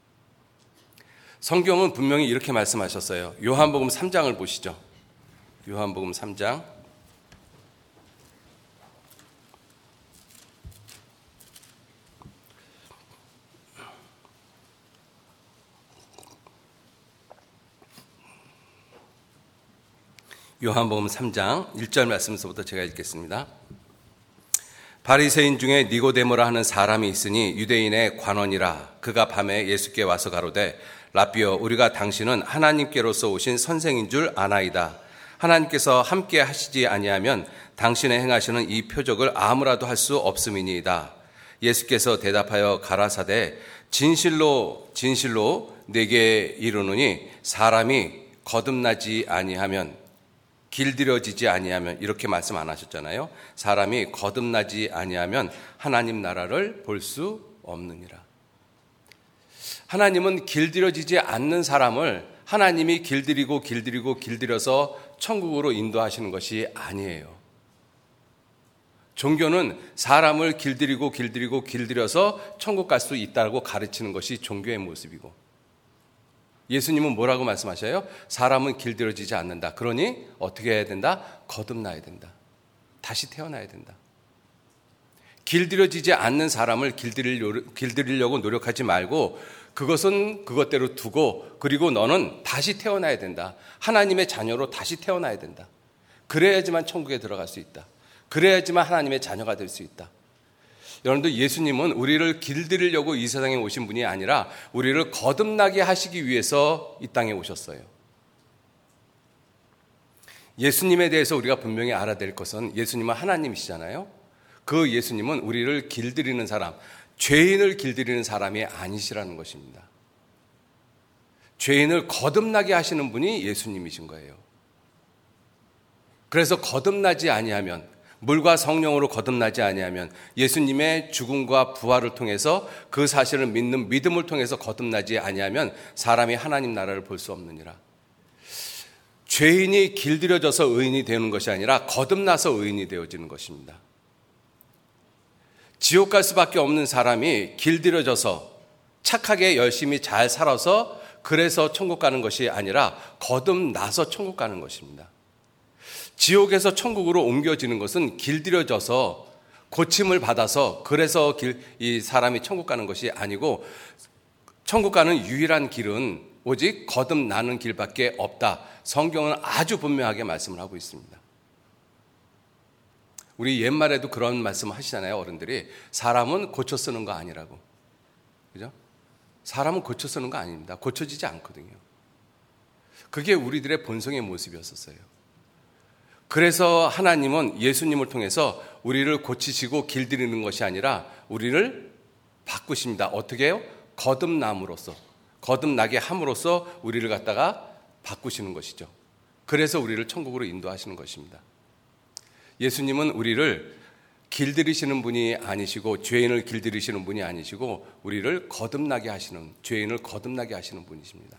S1: 성경은 분명히 이렇게 말씀하셨어요. 요한복음 삼 장을 보시죠. 요한복음 삼 장. 요한복음 삼 장 일 절 말씀서부터 제가 읽겠습니다. 바리새인 중에 니고데모라 하는 사람이 있으니 유대인의 관원이라. 그가 밤에 예수께 와서 가로되 라삐여, 우리가 당신은 하나님께로서 오신 선생인 줄 아나이다. 하나님께서 함께 하시지 아니하면 당신의 행하시는 이 표적을 아무라도 할 수 없음이니이다. 예수께서 대답하여 가라사대 진실로 진실로 내게 이르노니 사람이 거듭나지 아니하면, 길들여지지 아니하면, 이렇게 말씀 안 하셨잖아요. 사람이 거듭나지 아니하면 하나님 나라를 볼 수 없느니라. 하나님은 길들여지지 않는 사람을 하나님이 길들이고 길들이고 길들여서 천국으로 인도하시는 것이 아니에요. 종교는 사람을 길들이고 길들이고 길들여서 천국 갈 수 있다고 가르치는 것이 종교의 모습이고, 예수님은 뭐라고 말씀하셔요? 사람은 길들여지지 않는다. 그러니 어떻게 해야 된다? 거듭나야 된다. 다시 태어나야 된다. 길들여지지 않는 사람을 길들이려고 노력하지 말고 그것은 그것대로 두고, 그리고 너는 다시 태어나야 된다. 하나님의 자녀로 다시 태어나야 된다. 그래야지만 천국에 들어갈 수 있다. 그래야지만 하나님의 자녀가 될 수 있다. 여러분들, 예수님은 우리를 길들이려고 이 세상에 오신 분이 아니라 우리를 거듭나게 하시기 위해서 이 땅에 오셨어요. 예수님에 대해서 우리가 분명히 알아야 될 것은, 예수님은 하나님이시잖아요. 그 예수님은 우리를 길들이는 사람, 죄인을 길들이는 사람이 아니시라는 것입니다. 죄인을 거듭나게 하시는 분이 예수님이신 거예요. 그래서 거듭나지 아니하면, 물과 성령으로 거듭나지 아니하면, 예수님의 죽음과 부활을 통해서 그 사실을 믿는 믿음을 통해서 거듭나지 아니하면 사람이 하나님 나라를 볼 수 없느니라. 죄인이 길들여져서 의인이 되는 것이 아니라 거듭나서 의인이 되어지는 것입니다. 지옥 갈 수밖에 없는 사람이 길들여져서 착하게 열심히 잘 살아서 그래서 천국 가는 것이 아니라 거듭나서 천국 가는 것입니다. 지옥에서 천국으로 옮겨지는 것은 길들여져서 고침을 받아서 그래서 길, 이 사람이 천국 가는 것이 아니고, 천국 가는 유일한 길은 오직 거듭나는 길밖에 없다. 성경은 아주 분명하게 말씀을 하고 있습니다. 우리 옛말에도 그런 말씀을 하시잖아요. 어른들이 사람은 고쳐 쓰는 거 아니라고. 그죠? 사람은 고쳐 쓰는 거 아닙니다. 고쳐지지 않거든요. 그게 우리들의 본성의 모습이었었어요. 그래서 하나님은 예수님을 통해서 우리를 고치시고 길들이는 것이 아니라 우리를 바꾸십니다. 어떻게 해요? 거듭남으로써, 거듭나게 함으로써 우리를 갖다가 바꾸시는 것이죠. 그래서 우리를 천국으로 인도하시는 것입니다. 예수님은 우리를 길들이시는 분이 아니시고, 죄인을 길들이시는 분이 아니시고, 우리를 거듭나게 하시는, 죄인을 거듭나게 하시는 분이십니다.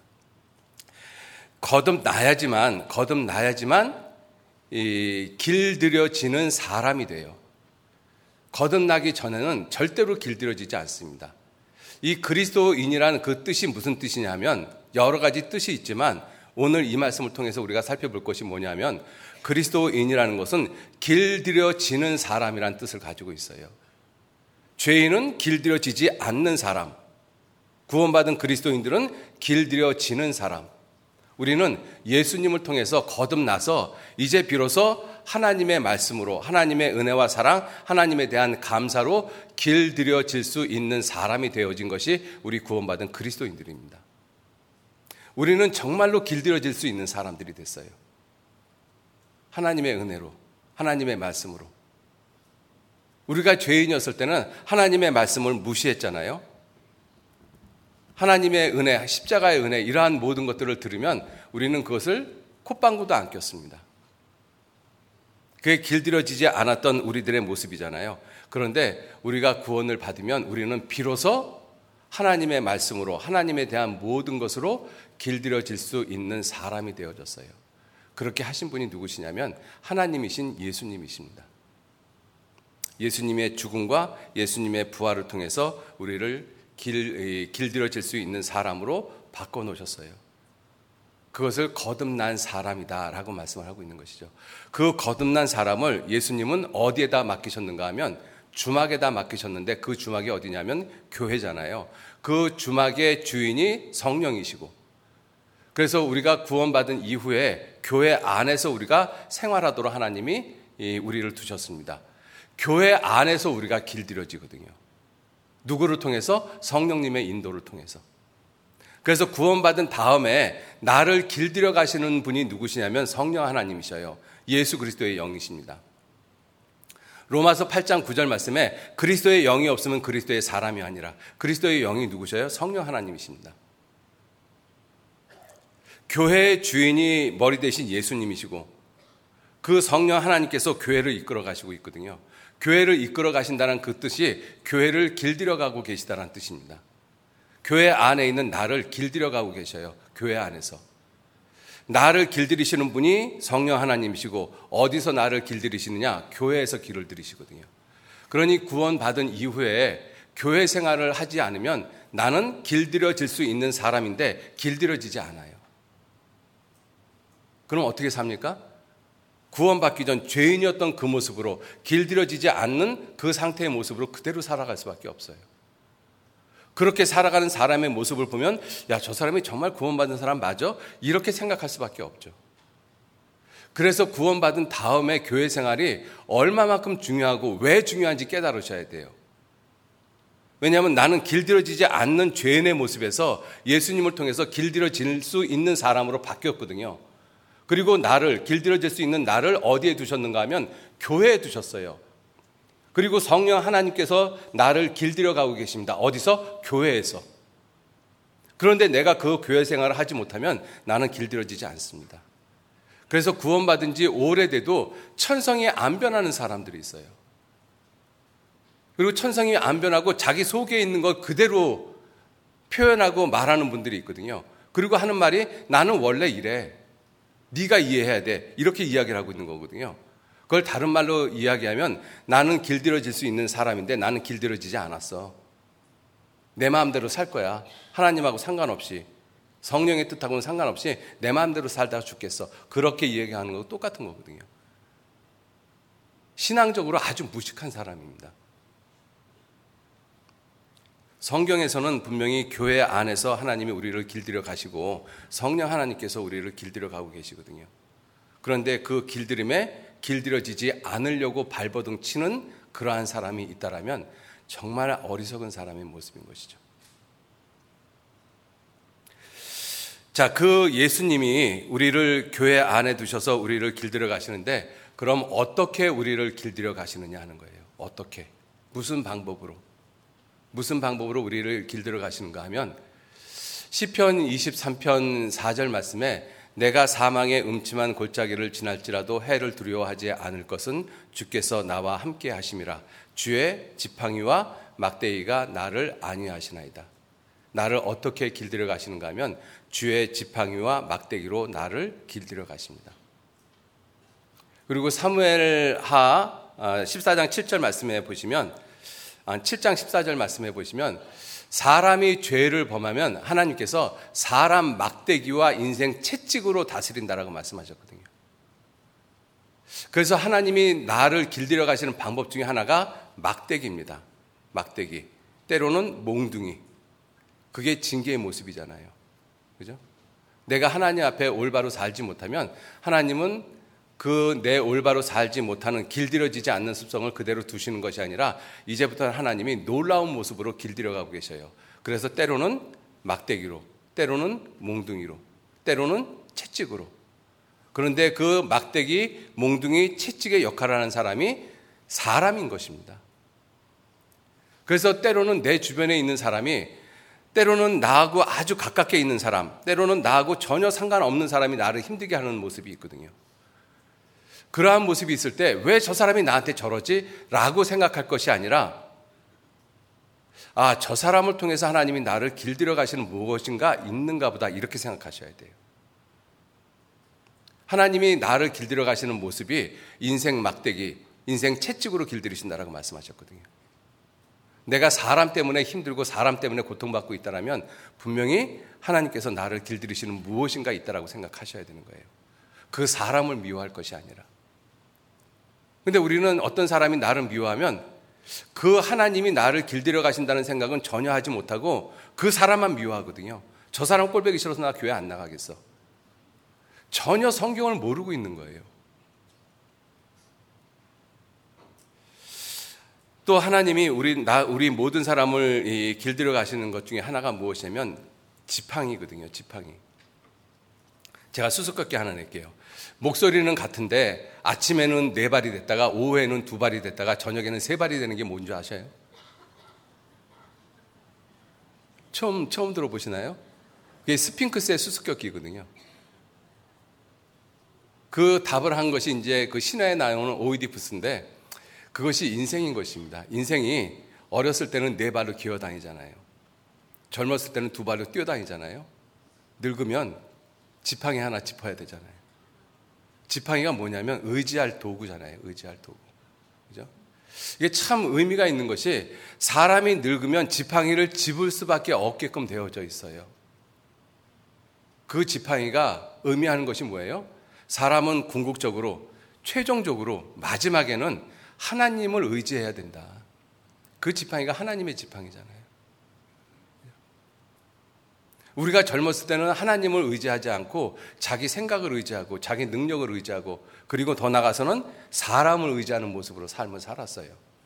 S1: 거듭나야지만, 거듭나야지만 이 길들여지는 사람이 돼요. 거듭나기 전에는 절대로 길들여지지 않습니다. 이 그리스도인이라는 그 뜻이 무슨 뜻이냐면, 여러 가지 뜻이 있지만 오늘 이 말씀을 통해서 우리가 살펴볼 것이 뭐냐면, 그리스도인이라는 것은 길들여지는 사람이라는 뜻을 가지고 있어요. 죄인은 길들여지지 않는 사람, 구원받은 그리스도인들은 길들여지는 사람. 우리는 예수님을 통해서 거듭나서 이제 비로소 하나님의 말씀으로, 하나님의 은혜와 사랑, 하나님에 대한 감사로 길들여질 수 있는 사람이 되어진 것이 우리 구원받은 그리스도인들입니다. 우리는 정말로 길들여질 수 있는 사람들이 됐어요. 하나님의 은혜로, 하나님의 말씀으로. 우리가 죄인이었을 때는 하나님의 말씀을 무시했잖아요. 하나님의 은혜, 십자가의 은혜, 이러한 모든 것들을 들으면 우리는 그것을 콧방구도 안 꼈습니다. 그게 길들여지지 않았던 우리들의 모습이잖아요. 그런데 우리가 구원을 받으면 우리는 비로소 하나님의 말씀으로, 하나님에 대한 모든 것으로 길들여질 수 있는 사람이 되어졌어요. 그렇게 하신 분이 누구시냐면 하나님이신 예수님이십니다. 예수님의 죽음과 예수님의 부활을 통해서 우리를 길, 길들여질 수 있는 사람으로 바꿔놓으셨어요. 그것을 거듭난 사람이다라고 말씀을 하고 있는 것이죠. 그 거듭난 사람을 예수님은 어디에다 맡기셨는가 하면 주막에다 맡기셨는데, 그 주막이 어디냐면 교회잖아요. 그 주막의 주인이 성령이시고, 그래서 우리가 구원받은 이후에 교회 안에서 우리가 생활하도록 하나님이 우리를 두셨습니다. 교회 안에서 우리가 길들여지거든요. 누구를 통해서? 성령님의 인도를 통해서. 그래서 구원받은 다음에 나를 길들여 가시는 분이 누구시냐면 성령 하나님이셔요. 예수 그리스도의 영이십니다. 로마서 팔 장 구 절 말씀에 그리스도의 영이 없으면 그리스도의 사람이 아니라, 그리스도의 영이 누구셔요? 성령 하나님이십니다. 교회의 주인이 머리 대신 예수님이시고 그 성령 하나님께서 교회를 이끌어 가시고 있거든요. 교회를 이끌어 가신다는 그 뜻이 교회를 길들여 가고 계시다는 뜻입니다. 교회 안에 있는 나를 길들여 가고 계셔요. 교회 안에서. 나를 길들이시는 분이 성령 하나님이시고, 어디서 나를 길들이시느냐? 교회에서 길을 들이시거든요. 그러니 구원받은 이후에 교회 생활을 하지 않으면 나는 길들여질 수 있는 사람인데 길들여지지 않아요. 그럼 어떻게 삽니까? 구원받기 전 죄인이었던 그 모습으로, 길들여지지 않는 그 상태의 모습으로 그대로 살아갈 수밖에 없어요. 그렇게 살아가는 사람의 모습을 보면 야, 저 사람이 정말 구원받은 사람 맞아? 이렇게 생각할 수밖에 없죠. 그래서 구원받은 다음에 교회 생활이 얼마만큼 중요하고 왜 중요한지 깨달으셔야 돼요. 왜냐하면 나는 길들여지지 않는 죄인의 모습에서 예수님을 통해서 길들여질 수 있는 사람으로 바뀌었거든요. 그리고 나를, 길들여질 수 있는 나를 어디에 두셨는가 하면 교회에 두셨어요. 그리고 성령 하나님께서 나를 길들여 가고 계십니다. 어디서? 교회에서. 그런데 내가 그 교회 생활을 하지 못하면 나는 길들여지지 않습니다. 그래서 구원받은 지 오래돼도 천성이 안 변하는 사람들이 있어요. 그리고 천성이 안 변하고 자기 속에 있는 걸 그대로 표현하고 말하는 분들이 있거든요. 그리고 하는 말이 나는 원래 이래. 네가 이해해야 돼. 이렇게 이야기를 하고 있는 거거든요. 그걸 다른 말로 이야기하면 나는 길들여질 수 있는 사람인데 나는 길들여지지 않았어. 내 마음대로 살 거야. 하나님하고 상관없이, 성령의 뜻하고는 상관없이 내 마음대로 살다가 죽겠어. 그렇게 이야기하는 거고 똑같은 거거든요. 신앙적으로 아주 무식한 사람입니다. 성경에서는 분명히 교회 안에서 하나님이 우리를 길들여 가시고 성령 하나님께서 우리를 길들여 가고 계시거든요. 그런데 그 길들임에 길들여지지 않으려고 발버둥 치는 그러한 사람이 있다라면 정말 어리석은 사람의 모습인 것이죠. 자, 그 예수님이 우리를 교회 안에 두셔서 우리를 길들여 가시는데 그럼 어떻게 우리를 길들여 가시느냐 하는 거예요. 어떻게? 무슨 방법으로? 무슨 방법으로 우리를 길들여 가시는가 하면 시편 이십삼 편 사 절 말씀에 내가 사망의 음침한 골짜기를 지날지라도 해를 두려워하지 않을 것은 주께서 나와 함께 하심이라. 주의 지팡이와 막대기가 나를 안위하시나이다. 나를 어떻게 길들여 가시는가 하면 주의 지팡이와 막대기로 나를 길들여 가십니다. 그리고 사무엘하 십사 장 칠 절 말씀에 보시면, 칠 장 십사 절 말씀에 보시면 사람이 죄를 범하면 하나님께서 사람 막대기와 인생 채찍으로 다스린다라고 말씀하셨거든요. 그래서 하나님이 나를 길들여 가시는 방법 중에 하나가 막대기입니다. 막대기. 때로는 몽둥이. 그게 징계의 모습이잖아요. 그죠? 내가 하나님 앞에 올바로 살지 못하면 하나님은 그 내 올바로 살지 못하는 길들여지지 않는 습성을 그대로 두시는 것이 아니라 이제부터는 하나님이 놀라운 모습으로 길들여가고 계셔요. 그래서 때로는 막대기로, 때로는 몽둥이로, 때로는 채찍으로. 그런데 그 막대기, 몽둥이, 채찍의 역할을 하는 사람이 사람인 것입니다. 그래서 때로는 내 주변에 있는 사람이, 때로는 나하고 아주 가깝게 있는 사람, 때로는 나하고 전혀 상관없는 사람이 나를 힘들게 하는 모습이 있거든요. 그러한 모습이 있을 때 왜 저 사람이 나한테 저러지? 라고 생각할 것이 아니라 아, 저 사람을 통해서 하나님이 나를 길들여 가시는 무엇인가 있는가 보다, 이렇게 생각하셔야 돼요. 하나님이 나를 길들여 가시는 모습이 인생 막대기, 인생 채찍으로 길들이신다라고 말씀하셨거든요. 내가 사람 때문에 힘들고 사람 때문에 고통받고 있다면 분명히 하나님께서 나를 길들이시는 무엇인가 있다라고 생각하셔야 되는 거예요. 그 사람을 미워할 것이 아니라. 근데 우리는 어떤 사람이 나를 미워하면 그 하나님이 나를 길들여 가신다는 생각은 전혀 하지 못하고 그 사람만 미워하거든요. 저 사람 꼴보기 싫어서 나 교회 안 나가겠어. 전혀 성경을 모르고 있는 거예요. 또 하나님이 우리, 나, 우리 모든 사람을 이 길들여 가시는 것 중에 하나가 무엇이냐면 지팡이거든요. 지팡이. 제가 수수께끼 하나 낼게요. 목소리는 같은데 아침에는 네 발이 됐다가 오후에는 두 발이 됐다가 저녁에는 세 발이 되는 게 뭔지 아셔요? 처음 처음 들어보시나요? 그게 스핑크스의 수수께끼거든요. 그 답을 한 것이 이제 그 신화에 나오는 오이디푸스인데 그것이 인생인 것입니다. 인생이 어렸을 때는 네 발로 기어다니잖아요. 젊었을 때는 두 발로 뛰어다니잖아요. 늙으면 지팡이 하나 짚어야 되잖아요. 지팡이가 뭐냐면 의지할 도구잖아요. 의지할 도구. 그죠? 이게 참 의미가 있는 것이 사람이 늙으면 지팡이를 짚을 수밖에 없게끔 되어져 있어요. 그 지팡이가 의미하는 것이 뭐예요? 사람은 궁극적으로, 최종적으로, 마지막에는 하나님을 의지해야 된다. 그 지팡이가 하나님의 지팡이잖아요. 우리가 젊었을 때는 하나님을 의지하지 않고 자기 생각을 의지하고 자기 능력을 의지하고 그리고 더 나아가서는 사람을 의지하는 모습으로 삶을 살았어요.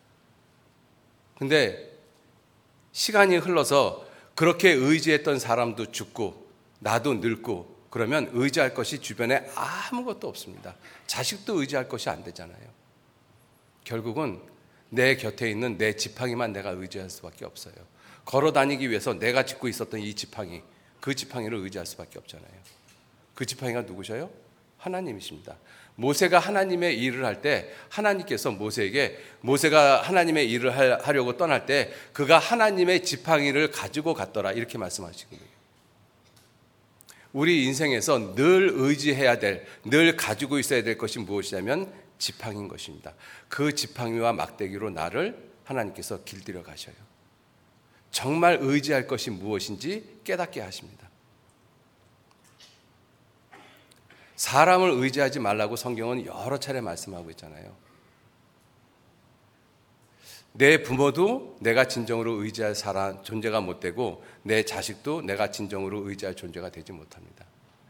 S1: 근데 시간이 흘러서 그렇게 의지했던 사람도 죽고 나도 늙고 그러면 의지할 것이 주변에 아무것도 없습니다. 자식도 의지할 것이 안 되잖아요. 결국은 내 곁에 있는 내 지팡이만 내가 의지할 수밖에 없어요. 걸어 다니기 위해서 내가 짚고 있었던 이 지팡이, 그 지팡이를 의지할 수밖에 없잖아요. 그 지팡이가 누구셔요? 하나님이십니다. 모세가 하나님의 일을 할 때 하나님께서 모세에게 모세가 하나님의 일을 하려고 떠날 때 그가 하나님의 지팡이를 가지고 갔더라 이렇게 말씀하시거든요. 우리 인생에서 늘 의지해야 될, 늘 가지고 있어야 될 것이 무엇이냐면 지팡이인 것입니다. 그 지팡이와 막대기로 나를 하나님께서 길들여 가셔요. 정말 의지할 것이 무엇인지 깨닫게 하십니다. 사람을 의지하지 말라고 성경은 여러 차례 말씀하고 있잖아요. 내 부모도 내가 진정으로 의지할 사람, 존재가 못 되고 내 자식도 내가 진정으로 의지할 존재가 되지 못합니다.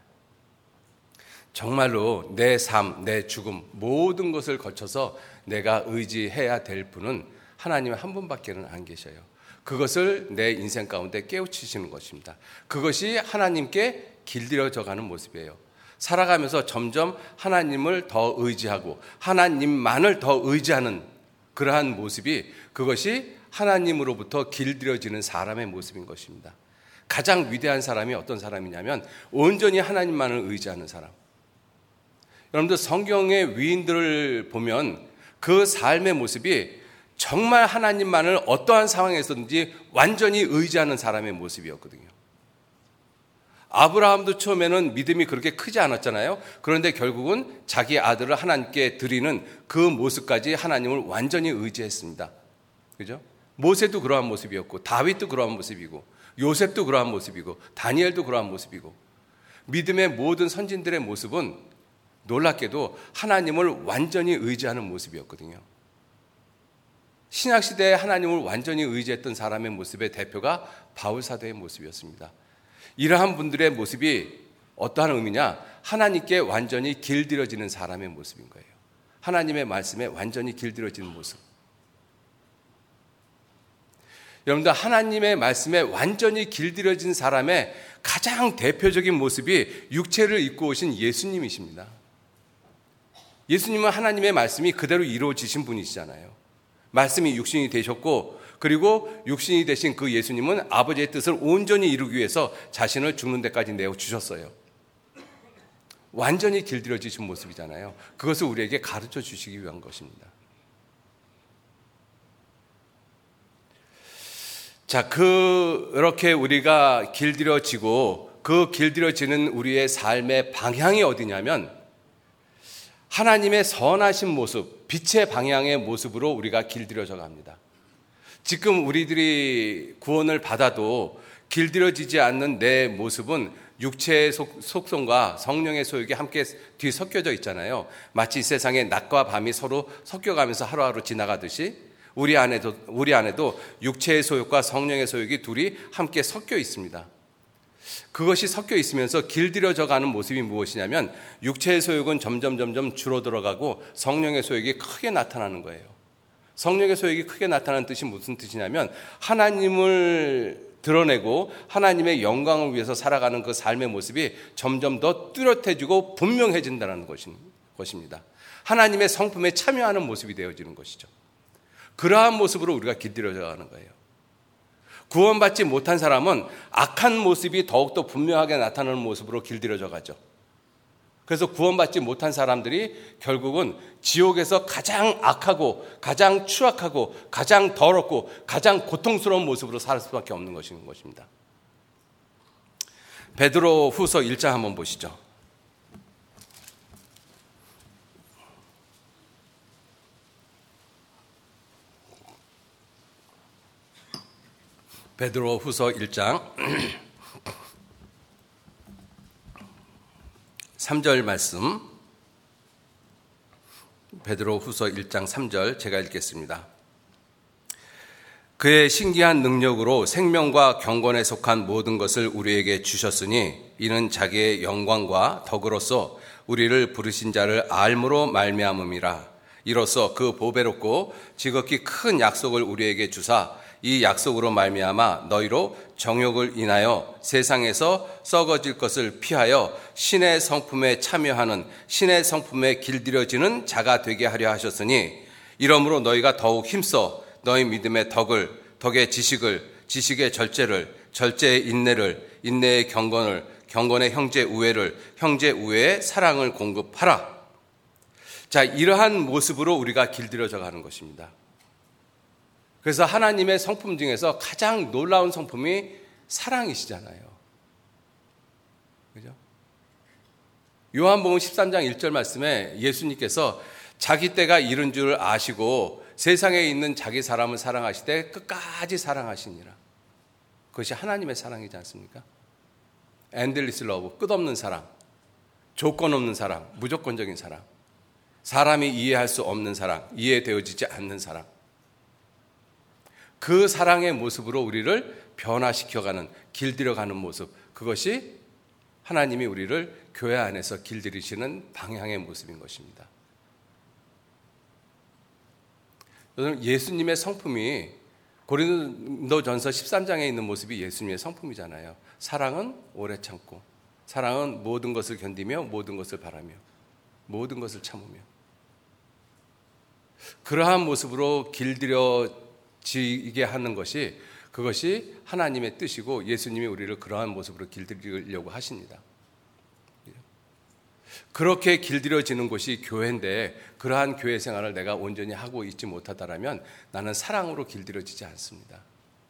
S1: 정말로 내 삶, 내 죽음 모든 것을 거쳐서 내가 의지해야 될 분은 하나님 한 분밖에는 안 계셔요. 그것을 내 인생 가운데 깨우치시는 것입니다. 그것이 하나님께 길들여져가는 모습이에요. 살아가면서 점점 하나님을 더 의지하고 하나님만을 더 의지하는 그러한 모습이 그것이 하나님으로부터 길들여지는 사람의 모습인 것입니다. 가장 위대한 사람이 어떤 사람이냐면 온전히 하나님만을 의지하는 사람. 여러분들 성경의 위인들을 보면 그 삶의 모습이 정말 하나님만을 어떠한 상황에서든지 완전히 의지하는 사람의 모습이었거든요. 아브라함도 처음에는 믿음이 그렇게 크지 않았잖아요. 그런데 결국은 자기 아들을 하나님께 드리는 그 모습까지 하나님을 완전히 의지했습니다. 그죠? 모세도 그러한 모습이었고 다윗도 그러한 모습이고 요셉도 그러한 모습이고 다니엘도 그러한 모습이고 믿음의 모든 선진들의 모습은 놀랍게도 하나님을 완전히 의지하는 모습이었거든요. 신약시대에 하나님을 완전히 의지했던 사람의 모습의 대표가 바울사도의 모습이었습니다. 이러한 분들의 모습이 어떠한 의미냐? 하나님께 완전히 길들여지는 사람의 모습인 거예요. 하나님의 말씀에 완전히 길들여지는 모습. 여러분들 하나님의 말씀에 완전히 길들여진 사람의 가장 대표적인 모습이 육체를 입고 오신 예수님이십니다. 예수님은 하나님의 말씀이 그대로 이루어지신 분이시잖아요. 말씀이 육신이 되셨고 그리고 육신이 되신 그 예수님은 아버지의 뜻을 온전히 이루기 위해서 자신을 죽는 데까지 내어주셨어요. 완전히 길들여지신 모습이잖아요. 그것을 우리에게 가르쳐 주시기 위한 것입니다. 자, 그렇게 우리가 길들여지고 그 길들여지는 우리의 삶의 방향이 어디냐면 하나님의 선하신 모습, 빛의 방향의 모습으로 우리가 길들여져 갑니다. 지금 우리들이 구원을 받아도 길들여지지 않는 내 모습은 육체의 속, 속성과 성령의 소욕이 함께 뒤섞여져 있잖아요. 마치 이 세상에 낮과 밤이 서로 섞여가면서 하루하루 지나가듯이 우리 안에도, 우리 안에도 육체의 소욕과 성령의 소욕이 둘이 함께 섞여 있습니다. 그것이 섞여 있으면서 길들여져 가는 모습이 무엇이냐면 육체의 소욕은 점점 점점 줄어들어가고 성령의 소욕이 크게 나타나는 거예요. 성령의 소욕이 크게 나타나는 뜻이 무슨 뜻이냐면 하나님을 드러내고 하나님의 영광을 위해서 살아가는 그 삶의 모습이 점점 더 뚜렷해지고 분명해진다는 것입니다. 하나님의 성품에 참여하는 모습이 되어지는 것이죠. 그러한 모습으로 우리가 길들여져 가는 거예요. 구원받지 못한 사람은 악한 모습이 더욱더 분명하게 나타나는 모습으로 길들여져 가죠. 그래서 구원받지 못한 사람들이 결국은 지옥에서 가장 악하고 가장 추악하고 가장 더럽고 가장 고통스러운 모습으로 살 수밖에 없는 것인 것입니다. 베드로 후서 일 장 한번 보시죠. 베드로 후서 일 장 삼 절 말씀, 베드로 후서 일 장 삼 절 제가 읽겠습니다. 그의 신기한 능력으로 생명과 경건에 속한 모든 것을 우리에게 주셨으니 이는 자기의 영광과 덕으로서 우리를 부르신 자를 알므로 말미암음이라. 이로써 그 보배롭고 지극히 큰 약속을 우리에게 주사 이 약속으로 말미암아 너희로 정욕을 인하여 세상에서 썩어질 것을 피하여 신의 성품에 참여하는 신의 성품에 길들여지는 자가 되게 하려 하셨으니 이러므로 너희가 더욱 힘써 너희 믿음의 덕을, 덕의 지식을, 지식의 절제를, 절제의 인내를, 인내의 경건을, 경건의 형제 우애를, 형제 우애의 사랑을 공급하라. 자, 이러한 모습으로 우리가 길들여져 가는 것입니다. 그래서 하나님의 성품 중에서 가장 놀라운 성품이 사랑이시잖아요. 그죠? 요한복음 십삼 장 일 절 말씀에 예수님께서 자기 때가 이른 줄 아시고 세상에 있는 자기 사람을 사랑하시되 끝까지 사랑하시니라. 그것이 하나님의 사랑이지 않습니까? 엔들리스 러브, 끝없는 사랑, 조건 없는 사랑, 무조건적인 사랑, 사람이 이해할 수 없는 사랑, 이해되어지지 않는 사랑. 그 사랑의 모습으로 우리를 변화시켜가는, 길들여가는 모습, 그것이 하나님이 우리를 교회 안에서 길들이시는 방향의 모습인 것입니다. 예수님의 성품이 고린도전서 십삼 장에 있는 모습이 예수님의 성품이잖아요. 사랑은 오래 참고, 사랑은 모든 것을 견디며 모든 것을 바라며 모든 것을 참으며, 그러한 모습으로 길들여지게 하는 것이, 그것이 하나님의 뜻이고 예수님이 우리를 그러한 모습으로 길들이려고 하십니다. 그렇게 길들여지는 곳이 교회인데 그러한 교회 생활을 내가 온전히 하고 있지 못하다라면 나는 사랑으로 길들여지지 않습니다.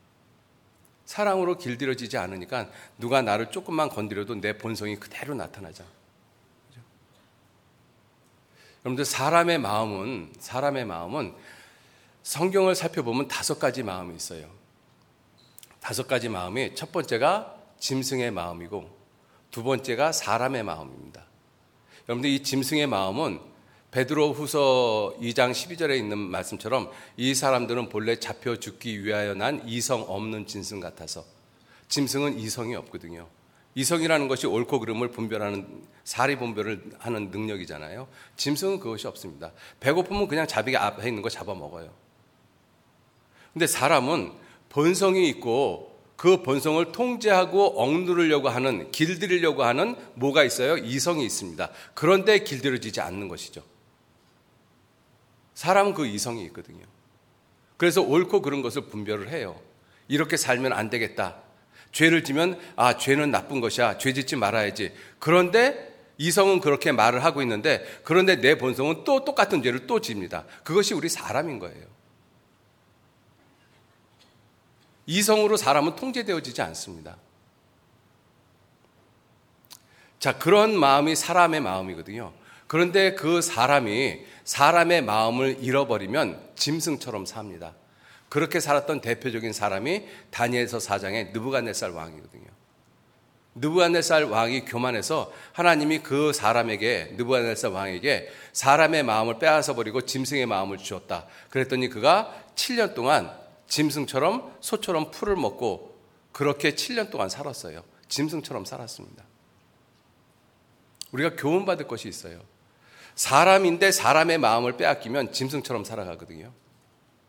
S1: 사랑으로 길들여지지 않으니까 누가 나를 조금만 건드려도 내 본성이 그대로 나타나죠. 그렇죠? 여러분들, 사람의 마음은 사람의 마음은 성경을 살펴보면 다섯 가지 마음이 있어요. 다섯 가지 마음이, 첫 번째가 짐승의 마음이고 두 번째가 사람의 마음입니다. 여러분들, 이 짐승의 마음은 베드로 후서 이 장 십이 절에 있는 말씀처럼 이 사람들은 본래 잡혀 죽기 위하여 난 이성 없는 짐승 같아서, 짐승은 이성이 없거든요. 이성이라는 것이 옳고 그름을 분별하는, 사리 분별을 하는 능력이잖아요. 짐승은 그것이 없습니다. 배고프면 그냥 자기가 앞에 있는 거 잡아먹어요. 근데 사람은 본성이 있고 그 본성을 통제하고 억누르려고 하는, 길들이려고 하는 뭐가 있어요? 이성이 있습니다. 그런데 길들여지지 않는 것이죠. 사람은 그 이성이 있거든요. 그래서 옳고 그른 것을 분별을 해요. 이렇게 살면 안 되겠다. 죄를 지면 아, 죄는 나쁜 것이야. 죄 짓지 말아야지. 그런데 이성은 그렇게 말을 하고 있는데, 그런데 내 본성은 또 똑같은 죄를 또 집니다. 그것이 우리 사람인 거예요. 이성으로 사람은 통제되어지지 않습니다. 자, 그런 마음이 사람의 마음이거든요. 그런데 그 사람이 사람의 마음을 잃어버리면 짐승처럼 삽니다. 그렇게 살았던 대표적인 사람이 다니엘서 사 장의 느부갓네살 왕이거든요. 느부갓네살 왕이 교만해서 하나님이 그 사람에게, 느부갓네살 왕에게 사람의 마음을 빼앗아 버리고 짐승의 마음을 주었다. 그랬더니 그가 칠 년 동안 짐승처럼, 소처럼 풀을 먹고 그렇게 칠 년 동안 살았어요. 짐승처럼 살았습니다. 우리가 교훈받을 것이 있어요. 사람인데 사람의 마음을 빼앗기면 짐승처럼 살아가거든요.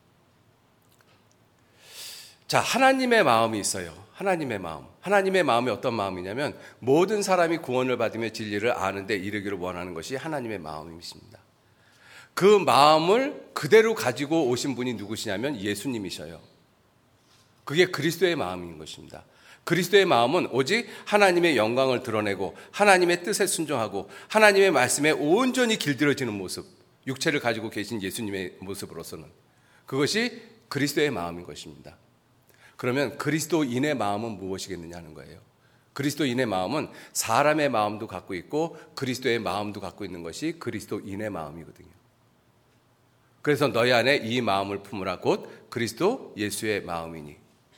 S1: 자, 하나님의 마음이 있어요. 하나님의 마음. 하나님의 마음이 어떤 마음이냐면 모든 사람이 구원을 받으며 진리를 아는데 이르기를 원하는 것이 하나님의 마음이십니다. 그 마음을 그대로 가지고 오신 분이 누구시냐면 예수님이셔요. 그게 그리스도의 마음인 것입니다. 그리스도의 마음은 오직 하나님의 영광을 드러내고 하나님의 뜻에 순종하고 하나님의 말씀에 온전히 길들여지는 모습, 육체를 가지고 계신 예수님의 모습으로서는 그것이 그리스도의 마음인 것입니다. 그러면 그리스도인의 마음은 무엇이겠느냐 하는 거예요. 그리스도인의 마음은 사람의 마음도 갖고 있고 그리스도의 마음도 갖고 있는 것이 그리스도인의 마음이거든요. 그래서 너희 안에 이 마음을 품으라 곧 그리스도 예수의 마음이니.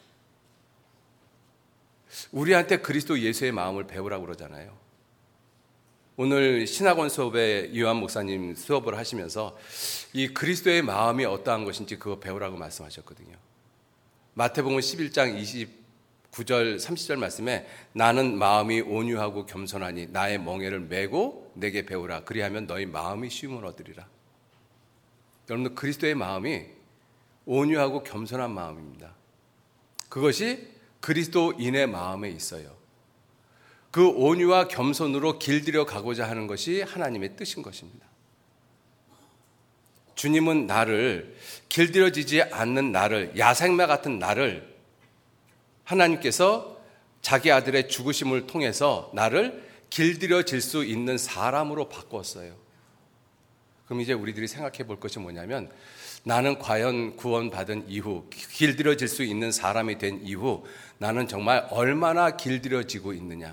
S1: 우리한테 그리스도 예수의 마음을 배우라고 그러잖아요. 오늘 신학원 수업에 이완 목사님 수업을 하시면서 이 그리스도의 마음이 어떠한 것인지 그거 배우라고 말씀하셨거든요. 마태복음 십일 장 이십구 절 삼십 절 말씀에 나는 마음이 온유하고 겸손하니 나의 멍에를 메고 내게 배우라. 그리하면 너희 마음이 쉼을 얻으리라. 여러분들 그리스도의 마음이 온유하고 겸손한 마음입니다. 그것이 그리스도인의 마음에 있어요. 그 온유와 겸손으로 길들여 가고자 하는 것이 하나님의 뜻인 것입니다. 주님은 나를 길들여지지 않는 나를, 야생마 같은 나를 하나님께서 자기 아들의 죽으심을 통해서 나를 길들여질 수 있는 사람으로 바꾸었어요. 그럼 이제 우리들이 생각해 볼 것이 뭐냐면 나는 과연 구원받은 이후, 길들여질 수 있는 사람이 된 이후 나는 정말 얼마나 길들여지고 있느냐?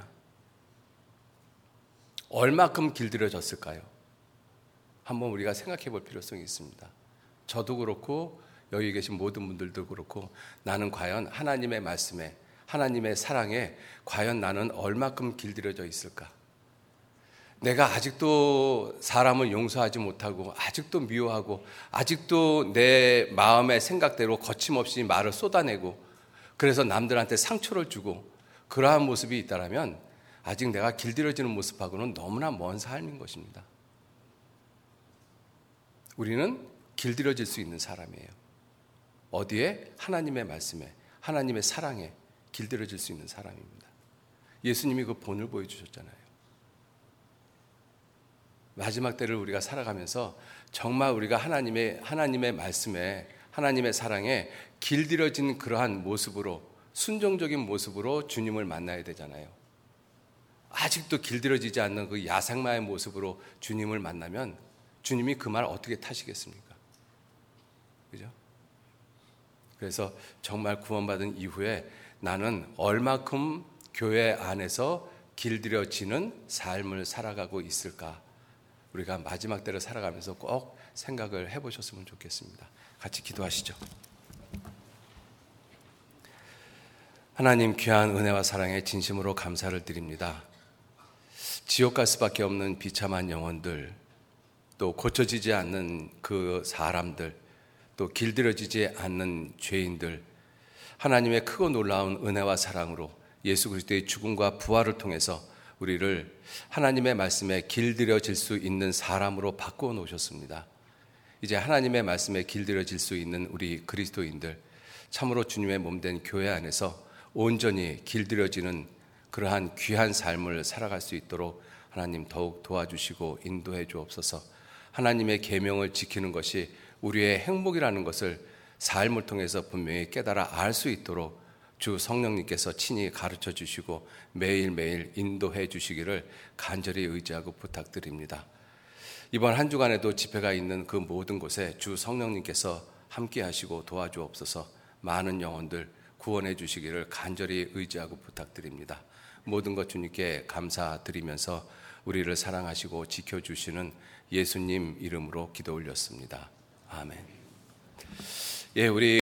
S1: 얼마큼 길들여졌을까요? 한번 우리가 생각해 볼 필요성이 있습니다. 저도 그렇고 여기 계신 모든 분들도 그렇고 나는 과연 하나님의 말씀에, 하나님의 사랑에 과연 나는 얼마큼 길들여져 있을까? 내가 아직도 사람을 용서하지 못하고 아직도 미워하고 아직도 내 마음의 생각대로 거침없이 말을 쏟아내고 그래서 남들한테 상처를 주고 그러한 모습이 있다면 아직 내가 길들여지는 모습하고는 너무나 먼 삶인 것입니다. 우리는 길들여질 수 있는 사람이에요. 어디에? 하나님의 말씀에, 하나님의 사랑에 길들여질 수 있는 사람입니다. 예수님이 그 본을 보여주셨잖아요. 마지막 때를 우리가 살아가면서 정말 우리가 하나님의, 하나님의 말씀에, 하나님의 사랑에 길들여진 그러한 모습으로, 순종적인 모습으로 주님을 만나야 되잖아요. 아직도 길들여지지 않는 그 야생마의 모습으로 주님을 만나면 주님이 그 말 어떻게 타시겠습니까? 그죠? 그래서 정말 구원받은 이후에 나는 얼마큼 교회 안에서 길들여지는 삶을 살아가고 있을까? 우리가 마지막 때를 살아가면서 꼭 생각을 해보셨으면 좋겠습니다. 같이 기도하시죠. 하나님 귀한 은혜와 사랑에 진심으로 감사를 드립니다. 지옥 갈 수밖에 없는 비참한 영혼들, 또 고쳐지지 않는 그 사람들, 또 길들여지지 않는 죄인들, 하나님의 크고 놀라운 은혜와 사랑으로 예수 그리스도의 죽음과 부활을 통해서 우리를 하나님의 말씀에 길들여질 수 있는 사람으로 바꾸어 놓으셨습니다. 이제 하나님의 말씀에 길들여질 수 있는 우리 그리스도인들, 참으로 주님의 몸된 교회 안에서 온전히 길들여지는 그러한 귀한 삶을 살아갈 수 있도록 하나님 더욱 도와주시고 인도해 주옵소서. 하나님의 계명을 지키는 것이 우리의 행복이라는 것을 삶을 통해서 분명히 깨달아 알 수 있도록 주 성령님께서 친히 가르쳐 주시고 매일매일 인도해 주시기를 간절히 의지하고 부탁드립니다. 이번 한 주간에도 집회가 있는 그 모든 곳에 주 성령님께서 함께 하시고 도와주옵소서. 많은 영혼들 구원해 주시기를 간절히 의지하고 부탁드립니다. 모든 것 주님께 감사드리면서 우리를 사랑하시고 지켜주시는 예수님 이름으로 기도 올렸습니다. 아멘. 예, 우리